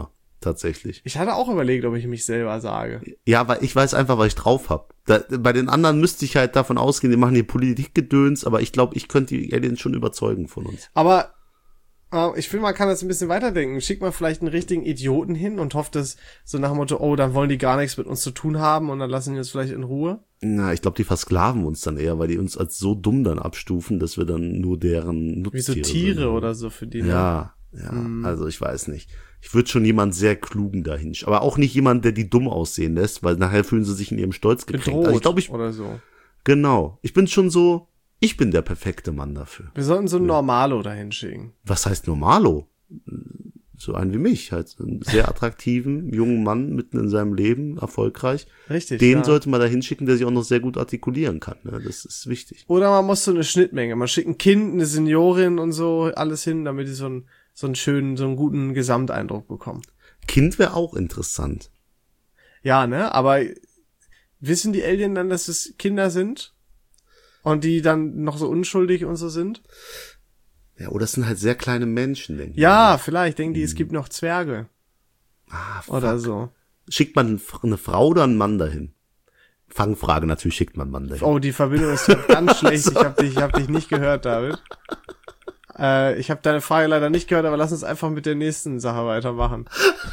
tatsächlich. Ich hatte auch überlegt, ob ich mich selber sage. Ja, weil ich weiß einfach, was ich drauf hab. Bei den anderen müsste ich halt davon ausgehen, die machen hier Politikgedöns, aber ich glaube, ich könnte die Aliens schon überzeugen von uns. Aber ich finde, man kann das ein bisschen weiterdenken. Schickt man vielleicht einen richtigen Idioten hin und hofft, dass so nach dem Motto, oh, dann wollen die gar nichts mit uns zu tun haben und dann lassen die uns vielleicht in Ruhe. Na, ich glaube, die versklaven uns dann eher, weil die uns als so dumm dann abstufen, dass wir dann nur deren Nutztiere Wie so Tiere sind. oder so für die. Ja, also ich weiß nicht. Ich würde schon jemand sehr klugen dahin, aber auch nicht jemand, der die dumm aussehen lässt, weil nachher fühlen sie sich in ihrem Stolz gekränkt. Bedroht Also ich glaube, oder so. Genau. Ich bin schon so, ich bin der perfekte Mann dafür. Wir sollten so einen Normalo dahin schicken. Was heißt Normalo? So einen wie mich, halt einen sehr attraktiven, jungen Mann mitten in seinem Leben, erfolgreich. Richtig, Den sollte man da hinschicken, der sich auch noch sehr gut artikulieren kann. Ne? Das ist wichtig. Oder man muss so eine Schnittmenge. Man schickt ein Kind, eine Seniorin und so alles hin, damit die so einen schönen, so einen guten Gesamteindruck bekommen. Kind wäre auch interessant. Ja, ne? Aber wissen die Alien dann, dass es Kinder sind? Und die dann noch so unschuldig und so sind? Ja, oder es sind halt sehr kleine Menschen, denke ich. Ja, vielleicht denken die, es gibt noch Zwerge. Fuck. Oder so. Schickt man eine Frau oder einen Mann dahin? Fangfrage, natürlich schickt man einen Mann dahin. Oh, die Verbindung ist ganz schlecht. Ich hab dich nicht gehört, David. Ich habe deine Frage leider nicht gehört, aber lass uns einfach mit der nächsten Sache weitermachen.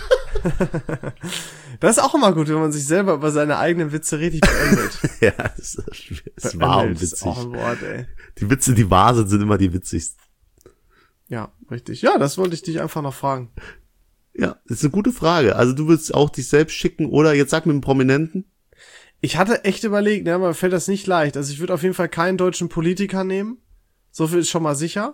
Das ist auch immer gut, wenn man sich selber über seine eigenen Witze richtig beendet. Ja, das ist wahr und Das ist auch ein witzig. Wort, ey. Die Witze, die wahr sind immer die witzigsten. Ja, richtig. Ja, das wollte ich dich einfach noch fragen. Ja, das ist eine gute Frage. Also du willst auch dich selbst schicken oder jetzt sag mit einem Prominenten. Ich hatte echt überlegt, ne, aber mir fällt das nicht leicht. Also ich würde auf jeden Fall keinen deutschen Politiker nehmen. So viel ist schon mal sicher.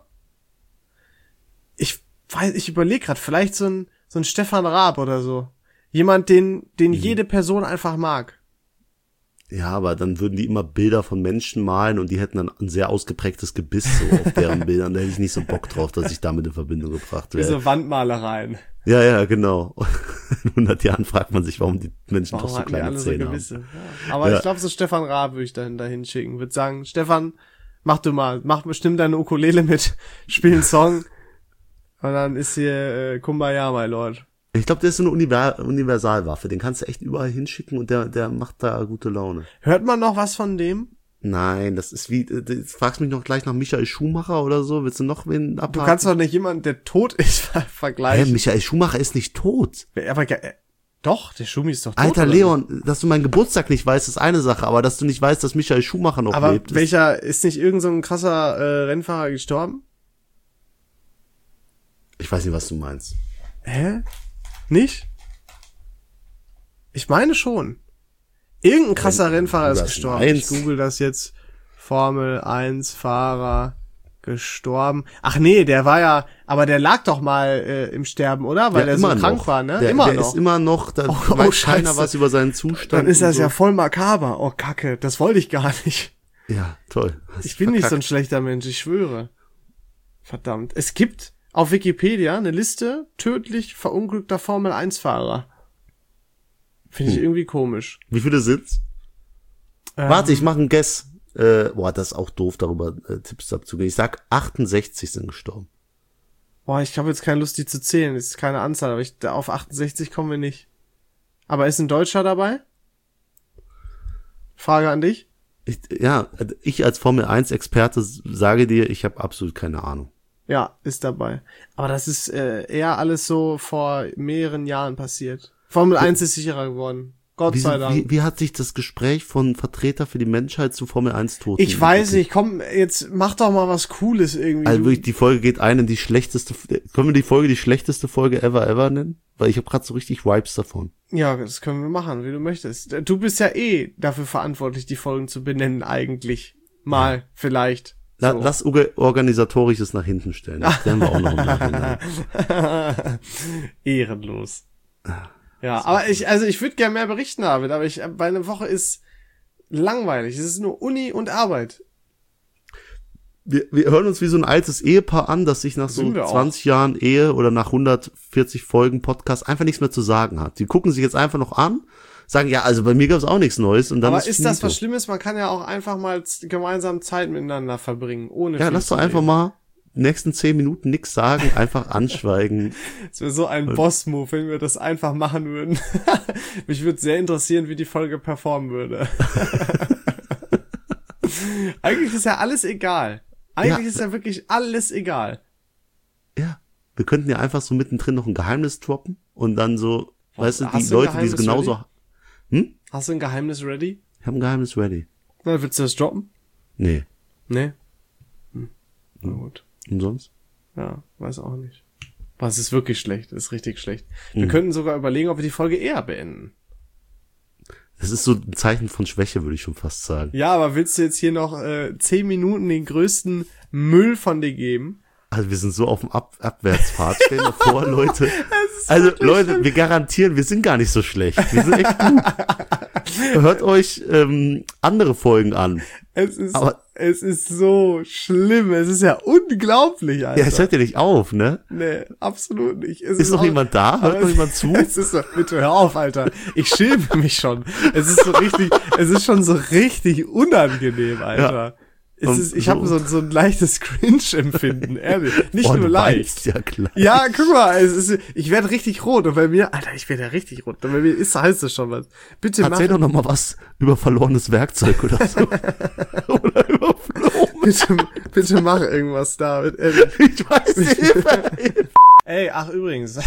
Ich überlege gerade, vielleicht so ein Stefan Raab oder so. Jemand, den jede Person einfach mag. Ja, aber dann würden die immer Bilder von Menschen malen und die hätten dann ein sehr ausgeprägtes Gebiss so auf deren Bildern. Da hätte ich nicht so Bock drauf, dass ich damit in Verbindung gebracht Wie werde. so Wandmalereien. Ja, genau. In 100 Jahren fragt man sich, warum die Menschen doch so hatten die kleine alle so Zähne haben. Gebisse? Ja. Aber ich glaube, so Stefan Raab würde ich dahin schicken. Würde sagen, Stefan, mach bestimmt deine Ukulele mit, spiel einen Song. Und dann ist hier Kumbaya, my Lord. Ich glaube, der ist so eine Universalwaffe. Den kannst du echt überall hinschicken und der macht da gute Laune. Hört man noch was von dem? Nein, das ist wie, du fragst mich noch gleich nach Michael Schumacher oder so. Willst du noch wen abhaken? Du kannst doch nicht jemanden, der tot ist, vergleichen. Michael Schumacher ist nicht tot. Aber doch, der Schumi ist doch tot. Alter oder Leon, dass du meinen Geburtstag nicht weißt, ist eine Sache, aber dass du nicht weißt, dass Michael Schumacher noch aber lebt. welcher, ist nicht irgend so ein krasser Rennfahrer gestorben? Ich weiß nicht, was du meinst. Hä? Nicht? Ich meine schon. Irgendein krasser Rennfahrer ist gestorben. Ich google das jetzt. Formel 1 Fahrer gestorben. Ach nee, der lag doch mal im Sterben, oder? Weil der so krank war, ne? Der ist immer noch, da weiß keiner was über seinen Zustand. Dann ist das so. ja voll makaber. Oh, Kacke, das wollte ich gar nicht. Ja, toll. Ich bin nicht so ein schlechter Mensch, ich schwöre. Verdammt. Es gibt auf Wikipedia eine Liste tödlich verunglückter Formel 1 Fahrer. Finde ich irgendwie komisch. Wie viele sind's? Warte, ich mache einen Guess. Das ist auch doof, darüber Tipps abzugeben. Ich sag 68 sind gestorben. Boah, ich habe jetzt keine Lust, die zu zählen. Das ist keine Anzahl, aber auf 68 kommen wir nicht. Aber ist ein Deutscher dabei? Frage an dich. Ich als Formel 1 Experte sage dir, ich habe absolut keine Ahnung. Ja, ist dabei. Aber das ist eher alles so vor mehreren Jahren passiert. Formel 1 ist sicherer geworden. Gott sei Dank. Wie hat sich das Gespräch von Vertreter für die Menschheit zu Formel 1 Toten? Ich weiß nicht, komm, jetzt mach doch mal was Cooles irgendwie. Also wirklich, die Folge geht ein in die schlechteste, können wir die Folge die schlechteste Folge ever nennen? Weil ich habe gerade so richtig Vibes davon. Ja, das können wir machen, wie du möchtest. Du bist ja dafür verantwortlich, die Folgen zu benennen eigentlich. Mal, vielleicht. So. Lass Organisatorisches nach hinten stellen. Das stellen wir auch noch im Nachhinein. Ehrenlos. Ja, aber ich würde gerne mehr berichten, David, aber meine Woche ist langweilig. Es ist nur Uni und Arbeit. Wir hören uns wie so ein altes Ehepaar an, das sich nach so 20 Jahren Ehe oder nach 140 Folgen Podcast einfach nichts mehr zu sagen hat. Die gucken sich jetzt einfach noch an, sagen, ja, also bei mir gab's auch nichts Neues. Und dann aber ist das was Schlimmes? Man kann ja auch einfach mal gemeinsam Zeit miteinander verbringen, ohne Ja, lass doch einfach mal nächsten 10 Minuten nichts sagen, einfach anschweigen. Das wäre so ein Boss-Move, wenn wir das einfach machen würden. Mich würde sehr interessieren, wie die Folge performen würde. Eigentlich ist ja alles egal. Eigentlich ist ja wirklich alles egal. Ja, wir könnten ja einfach so mittendrin noch ein Geheimnis droppen und dann so, weißt du, die Hast du ein Leute, die es Geheimnis genauso... Hast du ein Geheimnis ready? Ich habe ein Geheimnis ready. Na, willst du das droppen? Nee. Nee. Na gut. Und sonst? Ja, weiß auch nicht. Was ist wirklich schlecht, ist richtig schlecht. Wir könnten sogar überlegen, ob wir die Folge eher beenden. Das ist so ein Zeichen von Schwäche, würde ich schon fast sagen. Ja, aber willst du jetzt hier noch 10 Minuten den größten Müll von dir geben? Also wir sind so auf dem Abwärtspfad. Stell dir vor, Leute. Also Leute, schlimm. wir garantieren, wir sind gar nicht so schlecht. Wir sind echt gut. Hört euch andere Folgen an. Es ist so schlimm. Es ist ja unglaublich, Alter. Ja, es hört ja nicht auf, ne? Nee, absolut nicht. Ist noch jemand da? Hört noch jemand zu? Es ist doch, bitte hör auf, Alter. Ich schäme mich schon. Es ist schon so richtig unangenehm, Alter. Ich habe so ein leichtes Cringe-Empfinden, ehrlich. Nicht nur du leicht. weinst ja klar. Ja, guck mal, ich werde richtig rot und bei mir, Alter, ich werde ja richtig rot. Und bei mir heißt es schon was. Bitte mach. Erzähl doch noch mal was über verlorenes Werkzeug oder so. Oder über Blumen. Bitte mach irgendwas, David, ehrlich. Ich weiß nicht. Ey, ach übrigens.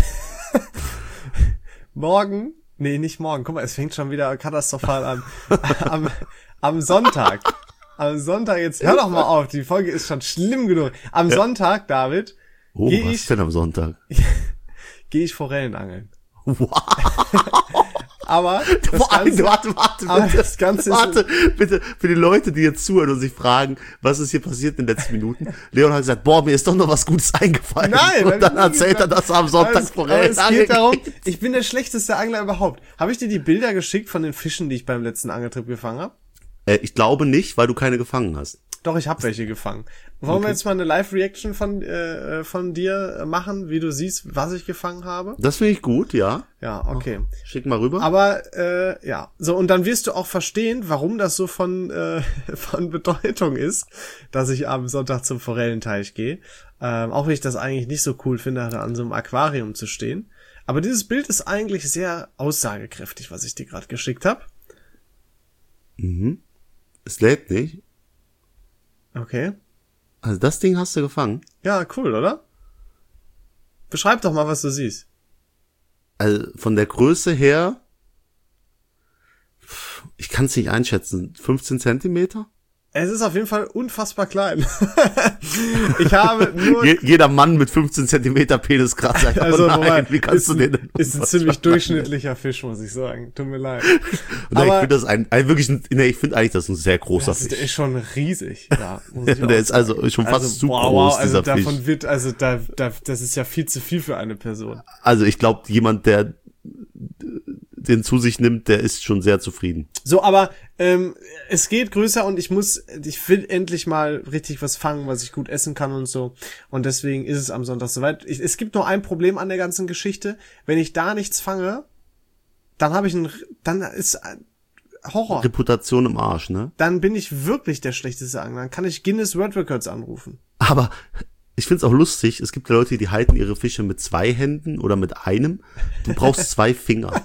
Nicht morgen, guck mal, es fängt schon wieder katastrophal an. Am Sonntag. Am Sonntag, jetzt hör doch mal auf, die Folge ist schon schlimm genug. Am Sonntag, David, Was ist denn am Sonntag? gehe ich Forellen angeln. Wow. Aber das Ganze Warte, bitte, für die Leute, die jetzt zuhören und sich fragen, was ist hier passiert in den letzten Minuten. Leon hat gesagt, mir ist doch noch was Gutes eingefallen. Nein, und dann erzählt er, dass er am Sonntag Forellen es geht darum, ich bin der schlechteste Angler überhaupt. Habe ich dir die Bilder geschickt von den Fischen, die ich beim letzten Angeltrip gefangen habe? Ich glaube nicht, weil du keine gefangen hast. Doch, ich habe welche gefangen. Wollen wir jetzt mal eine Live-Reaction von dir machen, wie du siehst, was ich gefangen habe? Das finde ich gut, ja. Ja, okay. Schick mal rüber. Aber ja, so, und dann wirst du auch verstehen, warum das so von Bedeutung ist, dass ich am Sonntag zum Forellenteich gehe. Auch wenn ich das eigentlich nicht so cool finde, da an so einem Aquarium zu stehen. Aber dieses Bild ist eigentlich sehr aussagekräftig, was ich dir gerade geschickt habe. Es lädt nicht. Okay. Also das Ding hast du gefangen. Ja, cool, oder? Beschreib doch mal, was du siehst. Also von der Größe her, ich kann es nicht einschätzen, 15 Zentimeter? Es ist auf jeden Fall unfassbar klein. Ich habe nur... Jeder Mann mit 15 Zentimeter Penis gerade sagt, also, wie kannst du den denn? Ist ein ziemlich durchschnittlicher Fisch, muss ich sagen. Tut mir leid. Aber ich finde das ich finde eigentlich, das ist ein sehr großer Fisch. Der ist schon riesig. Ja, muss ich der ist also schon fast zu groß, also dieser Fisch. davon wird, das ist ja viel zu viel für eine Person. Also ich glaube, jemand, der den zu sich nimmt, der ist schon sehr zufrieden. So, aber es geht größer und ich will endlich mal richtig was fangen, was ich gut essen kann und so. Und deswegen ist es am Sonntag soweit. Es gibt nur ein Problem an der ganzen Geschichte. Wenn ich da nichts fange, dann ist Horror. Reputation im Arsch, ne? Dann bin ich wirklich der schlechteste Angler. Dann kann ich Guinness World Records anrufen. Aber ich find's auch lustig, es gibt ja Leute, die halten ihre Fische mit 2 Händen oder mit einem. Du brauchst 2 Finger.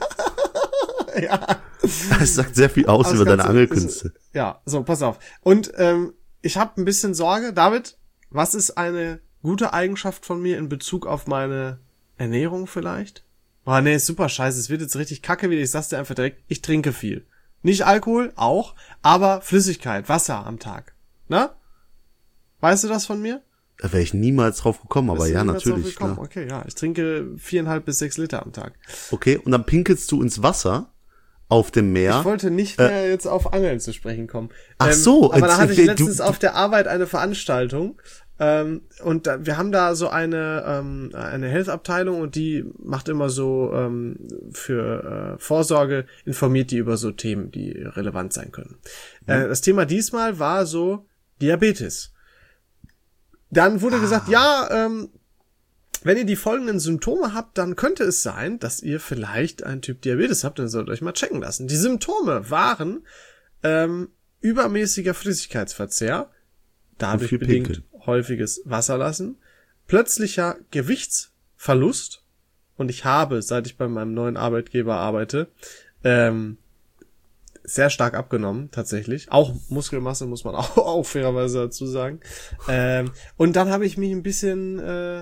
Ja. Das sagt sehr viel aus über deine Angelkünste. Ja, so, pass auf. Und ich habe ein bisschen Sorge. David, was ist eine gute Eigenschaft von mir in Bezug auf meine Ernährung vielleicht? Oh nee, ist super scheiße. Es wird jetzt richtig kacke wieder. Ich sag's dir einfach direkt. Ich trinke viel. Nicht Alkohol, auch, aber Flüssigkeit, Wasser am Tag. Na? Weißt du das von mir? Da wäre ich niemals drauf gekommen, aber ja, natürlich, klar. Okay, ja, ich trinke 4,5 bis 6 Liter am Tag. Okay, und dann pinkelst du ins Wasser auf dem Meer. Ich wollte nicht mehr jetzt auf Angeln zu sprechen kommen. Ach so. Aber da hatte ich letztens auf der Arbeit eine Veranstaltung und wir haben da so eine Health-Abteilung und die macht immer so für Vorsorge, informiert die über so Themen, die relevant sein können. Das Thema diesmal war so Diabetes. Dann wurde gesagt, wenn ihr die folgenden Symptome habt, dann könnte es sein, dass ihr vielleicht einen Typ Diabetes habt, dann sollt ihr euch mal checken lassen. Die Symptome waren übermäßiger Flüssigkeitsverzehr, dadurch bedingt häufiges Wasserlassen, plötzlicher Gewichtsverlust, und ich habe, seit ich bei meinem neuen Arbeitgeber arbeite, sehr stark abgenommen, tatsächlich. Auch Muskelmasse, muss man auch fairerweise dazu sagen. Und dann habe ich mich ein bisschen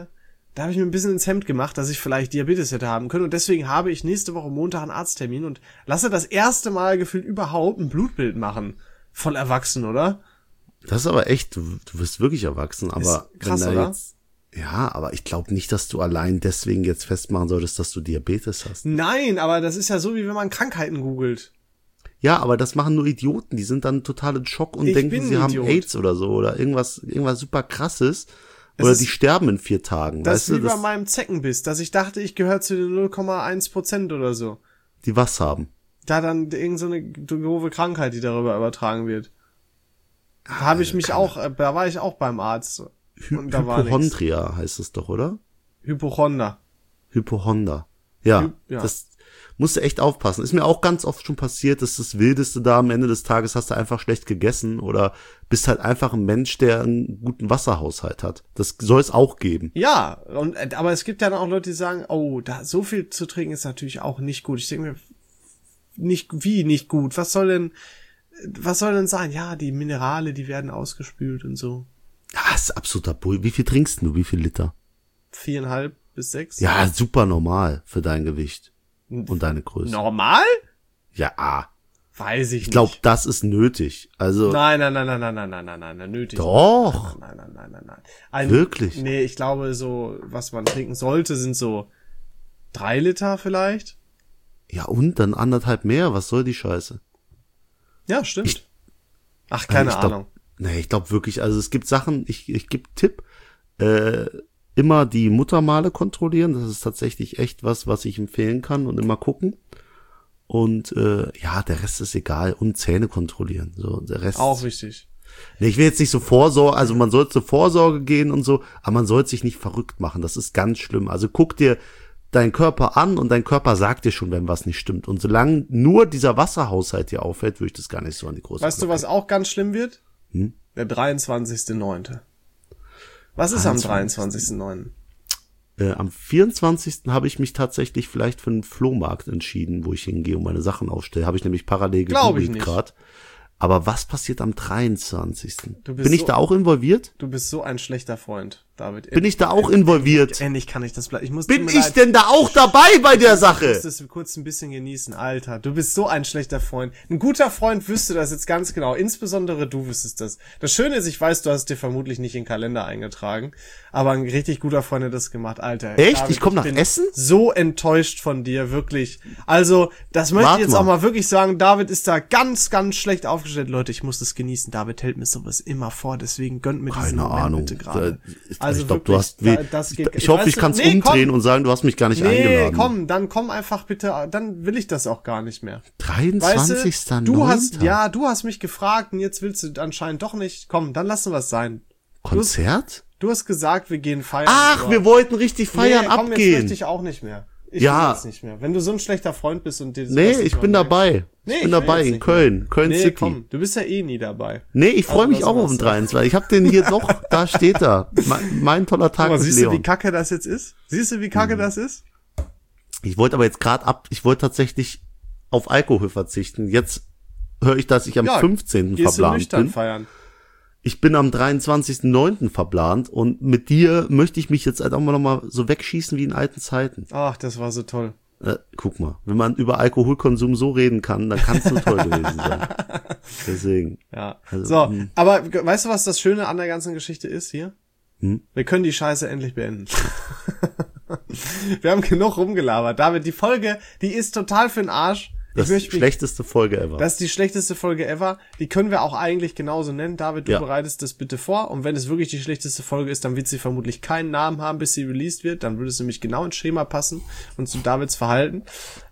ins Hemd gemacht, dass ich vielleicht Diabetes hätte haben können. Und deswegen habe ich nächste Woche Montag einen Arzttermin und lasse das erste Mal gefühlt überhaupt ein Blutbild machen. Voll erwachsen, oder? Das ist aber echt, du wirst wirklich erwachsen, aber ist krass, wenn da oder? jetzt, ja, aber ich glaube nicht, dass du allein deswegen jetzt festmachen solltest, dass du Diabetes hast. Nein, aber das ist ja so, wie wenn man Krankheiten googelt. Ja, aber das machen nur Idioten, die sind dann total in Schock und Ich bin denken, sie ein haben Idiot. AIDS oder so oder irgendwas super krasses. Oder ist- die sterben in 4 Tagen, Das weißt ist wie du, bei meinem Zeckenbiss, dass ich dachte, ich gehöre zu den 0,1% oder so. die was haben. Da dann irgend so eine doofe Krankheit, die darüber übertragen wird. Da war ich auch beim Arzt. Und da war nichts. Hypochondria heißt es doch, oder? Hypochonder. Hypochonder. Ja, Ja. das musst du echt aufpassen. Ist mir auch ganz oft schon passiert, dass das Wildeste da am Ende des Tages hast du einfach schlecht gegessen oder bist halt einfach ein Mensch, der einen guten Wasserhaushalt hat. Das soll es auch geben. Ja, aber es gibt ja dann auch Leute, die sagen, oh, da so viel zu trinken ist natürlich auch nicht gut. Ich denke mir, nicht gut? Was soll denn sein? Ja, die Minerale, die werden ausgespült und so. Ja, das ist absoluter Bull. Wie viel trinkst du? Wie viel Liter? 4,5 bis 6. Ja, super normal für dein Gewicht und deine Größe. Normal? Ja, Weiß ich ich glaube, nicht. das ist nötig. Also Nein, nötig. doch, Nein. Wirklich? Nee, ich glaube so, was man trinken sollte, sind so 3 Liter vielleicht. ja und dann 1,5 mehr. Was soll die Scheiße? Ja, stimmt. Ach, keine ich glaub, Ahnung. Nee, ich glaube wirklich, also es gibt Sachen, ich gebe Tipp, immer die Muttermale kontrollieren, das ist tatsächlich echt was ich empfehlen kann und immer gucken. Und ja, der Rest ist egal. Und Zähne kontrollieren. So, der Rest. Auch wichtig. Nee, ich will jetzt nicht so Vorsorge, also man soll zur Vorsorge gehen und so, aber man soll sich nicht verrückt machen. Das ist ganz schlimm. Also guck dir deinen Körper an und dein Körper sagt dir schon, wenn was nicht stimmt. Und solange nur dieser Wasserhaushalt dir auffällt, würde ich das gar nicht so an die große Weißt du, was auch ganz schlimm wird? Der 23.9. Was ist am 23.9.? Am 24. habe ich mich tatsächlich vielleicht für einen Flohmarkt entschieden, wo ich hingehe und meine Sachen aufstelle. Habe ich nämlich parallel Glaub ich gegoogelt nicht. gerade. Aber was passiert am 23.? Du bist Bin ich so- da auch involviert? Du bist so ein schlechter Freund, David. Bin ich da auch involviert? Endlich kann ich das bleiben. Bin ich denn da auch dabei bei der Ich muss Sache? das kurz ein bisschen genießen, Alter. Du bist so ein schlechter Freund. Ein guter Freund wüsste das jetzt ganz genau. Insbesondere du wüsstest das. Das Schöne ist, ich weiß, du hast dir vermutlich nicht in den Kalender eingetragen. Aber ein richtig guter Freund hat das gemacht, Alter. Echt? David, Ich komm nach bin Essen? so enttäuscht von dir, wirklich. Also, das möchte Wart ich jetzt mal. auch mal wirklich sagen. David ist da ganz, ganz schlecht aufgestellt. Leute, ich muss das genießen. David hält mir sowas immer vor. Deswegen gönnt mir diesen Keine Moment Ahnung. bitte gerade. Also ich glaube, wirklich, du hast weh. das geht- Ich hoffe, weißt ich du- kann es nee, umdrehen komm. und sagen, du hast mich gar nicht Nee, eingeladen. dann komm einfach bitte, dann will ich das auch gar nicht mehr. 23. Weißt du, du hast mich gefragt und jetzt willst du anscheinend doch nicht. Komm, dann lassen wir es sein. Konzert? Du hast gesagt, wir gehen feiern. Ach, aber- wir wollten richtig feiern, komm, jetzt abgehen. möchte ich auch nicht mehr. Ich Ja. will jetzt nicht mehr. Wenn du so ein schlechter Freund bist und dir sowas Nee, nicht ich mal bin merkst. dabei. Nee, Ich ich bin will dabei jetzt in nicht Köln City. Komm, du bist ja eh nie dabei. Nee, ich freue mich Also, auch lass auf den mal's. 23. Ich habe den hier doch, da steht er. Mein toller Tag Aber mit siehst du, wie Leon. kacke das jetzt ist? Siehst du, wie kacke das ist? Ich wollte aber jetzt ich wollte tatsächlich auf Alkohol verzichten. Jetzt höre ich, dass ich am 15. Gehst du verplant nüchtern bin. feiern? Ich bin am 23.09. verplant und mit dir möchte ich mich jetzt halt auch mal noch mal so wegschießen wie in alten Zeiten. Ach, das war so toll. Guck mal, wenn man über Alkoholkonsum so reden kann, dann kann es nur toll gewesen sein. Deswegen. Ja. Also, So, aber weißt du, was das Schöne an der ganzen Geschichte ist hier? Hm? Wir können die Scheiße endlich beenden. Wir haben genug rumgelabert. David, die Folge, die ist total für'n Arsch. Das ist die schlechteste Folge ever. Das ist die schlechteste Folge ever. Die können wir auch eigentlich genauso nennen. David, du Ja. bereitest das bitte vor. Und wenn es wirklich die schlechteste Folge ist, dann wird sie vermutlich keinen Namen haben, bis sie released wird. Dann würde es nämlich genau ins Schema passen und zu Davids Verhalten.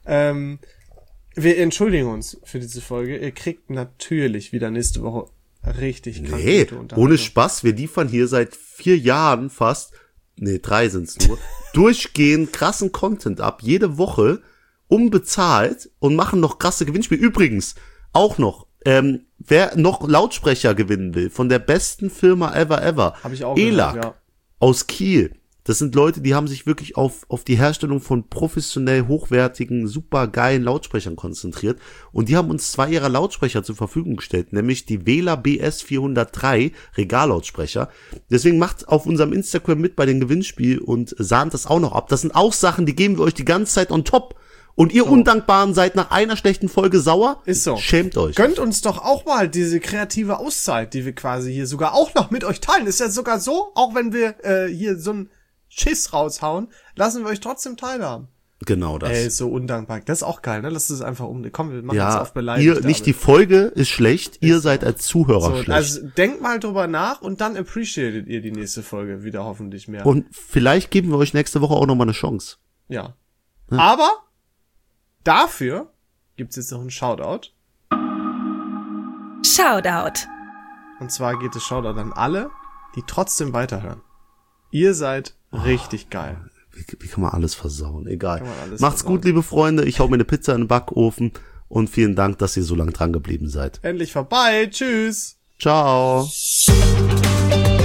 Wir entschuldigen uns für diese Folge. Ihr kriegt natürlich wieder nächste Woche richtig kranke Nee, gute Unterhaltung. ohne Spaß, wir liefern hier seit 4 Jahren fast, 3 sind's nur, durchgehend krassen Content ab, jede Woche, unbezahlt und machen noch krasse Gewinnspiele. Übrigens, auch noch, Wer noch Lautsprecher gewinnen will, von der besten Firma ever, Hab ich auch ELAC gehört, ja. aus Kiel. Das sind Leute, die haben sich wirklich auf die Herstellung von professionell hochwertigen, super geilen Lautsprechern konzentriert. Und die haben uns 2 ihrer Lautsprecher zur Verfügung gestellt, nämlich die Wähler BS 403 Regallautsprecher. Deswegen macht auf unserem Instagram mit bei dem Gewinnspiel und sahnt das auch noch ab. Das sind auch Sachen, die geben wir euch die ganze Zeit on top. Und ihr Undankbaren seid nach einer schlechten Folge sauer? Ist so. Schämt euch. Gönnt uns doch auch mal diese kreative Auszeit, die wir quasi hier sogar auch noch mit euch teilen. Ist ja sogar so, auch wenn wir hier so einen Schiss raushauen, lassen wir euch trotzdem teilhaben. Genau das. Ey, so undankbar. Das ist auch geil, ne? Lass es einfach Komm, wir machen das Ja, auf beleidigt. nicht die Folge ist schlecht, ihr seid als Zuhörer so, schlecht. also denkt mal drüber nach und dann appreciatet ihr die nächste Folge wieder hoffentlich mehr. Und vielleicht geben wir euch nächste Woche auch nochmal eine Chance. Ja. Aber dafür gibt's jetzt noch einen Shoutout. Shoutout. Und zwar geht es Shoutout an alle, die trotzdem weiterhören. Ihr seid richtig geil. Wie kann man alles versauen? Egal. Kann man alles Macht's versauen. gut, liebe Freunde. Ich hau mir eine Pizza in den Backofen und vielen Dank, dass ihr so lange dran geblieben seid. Endlich vorbei. Tschüss. Ciao.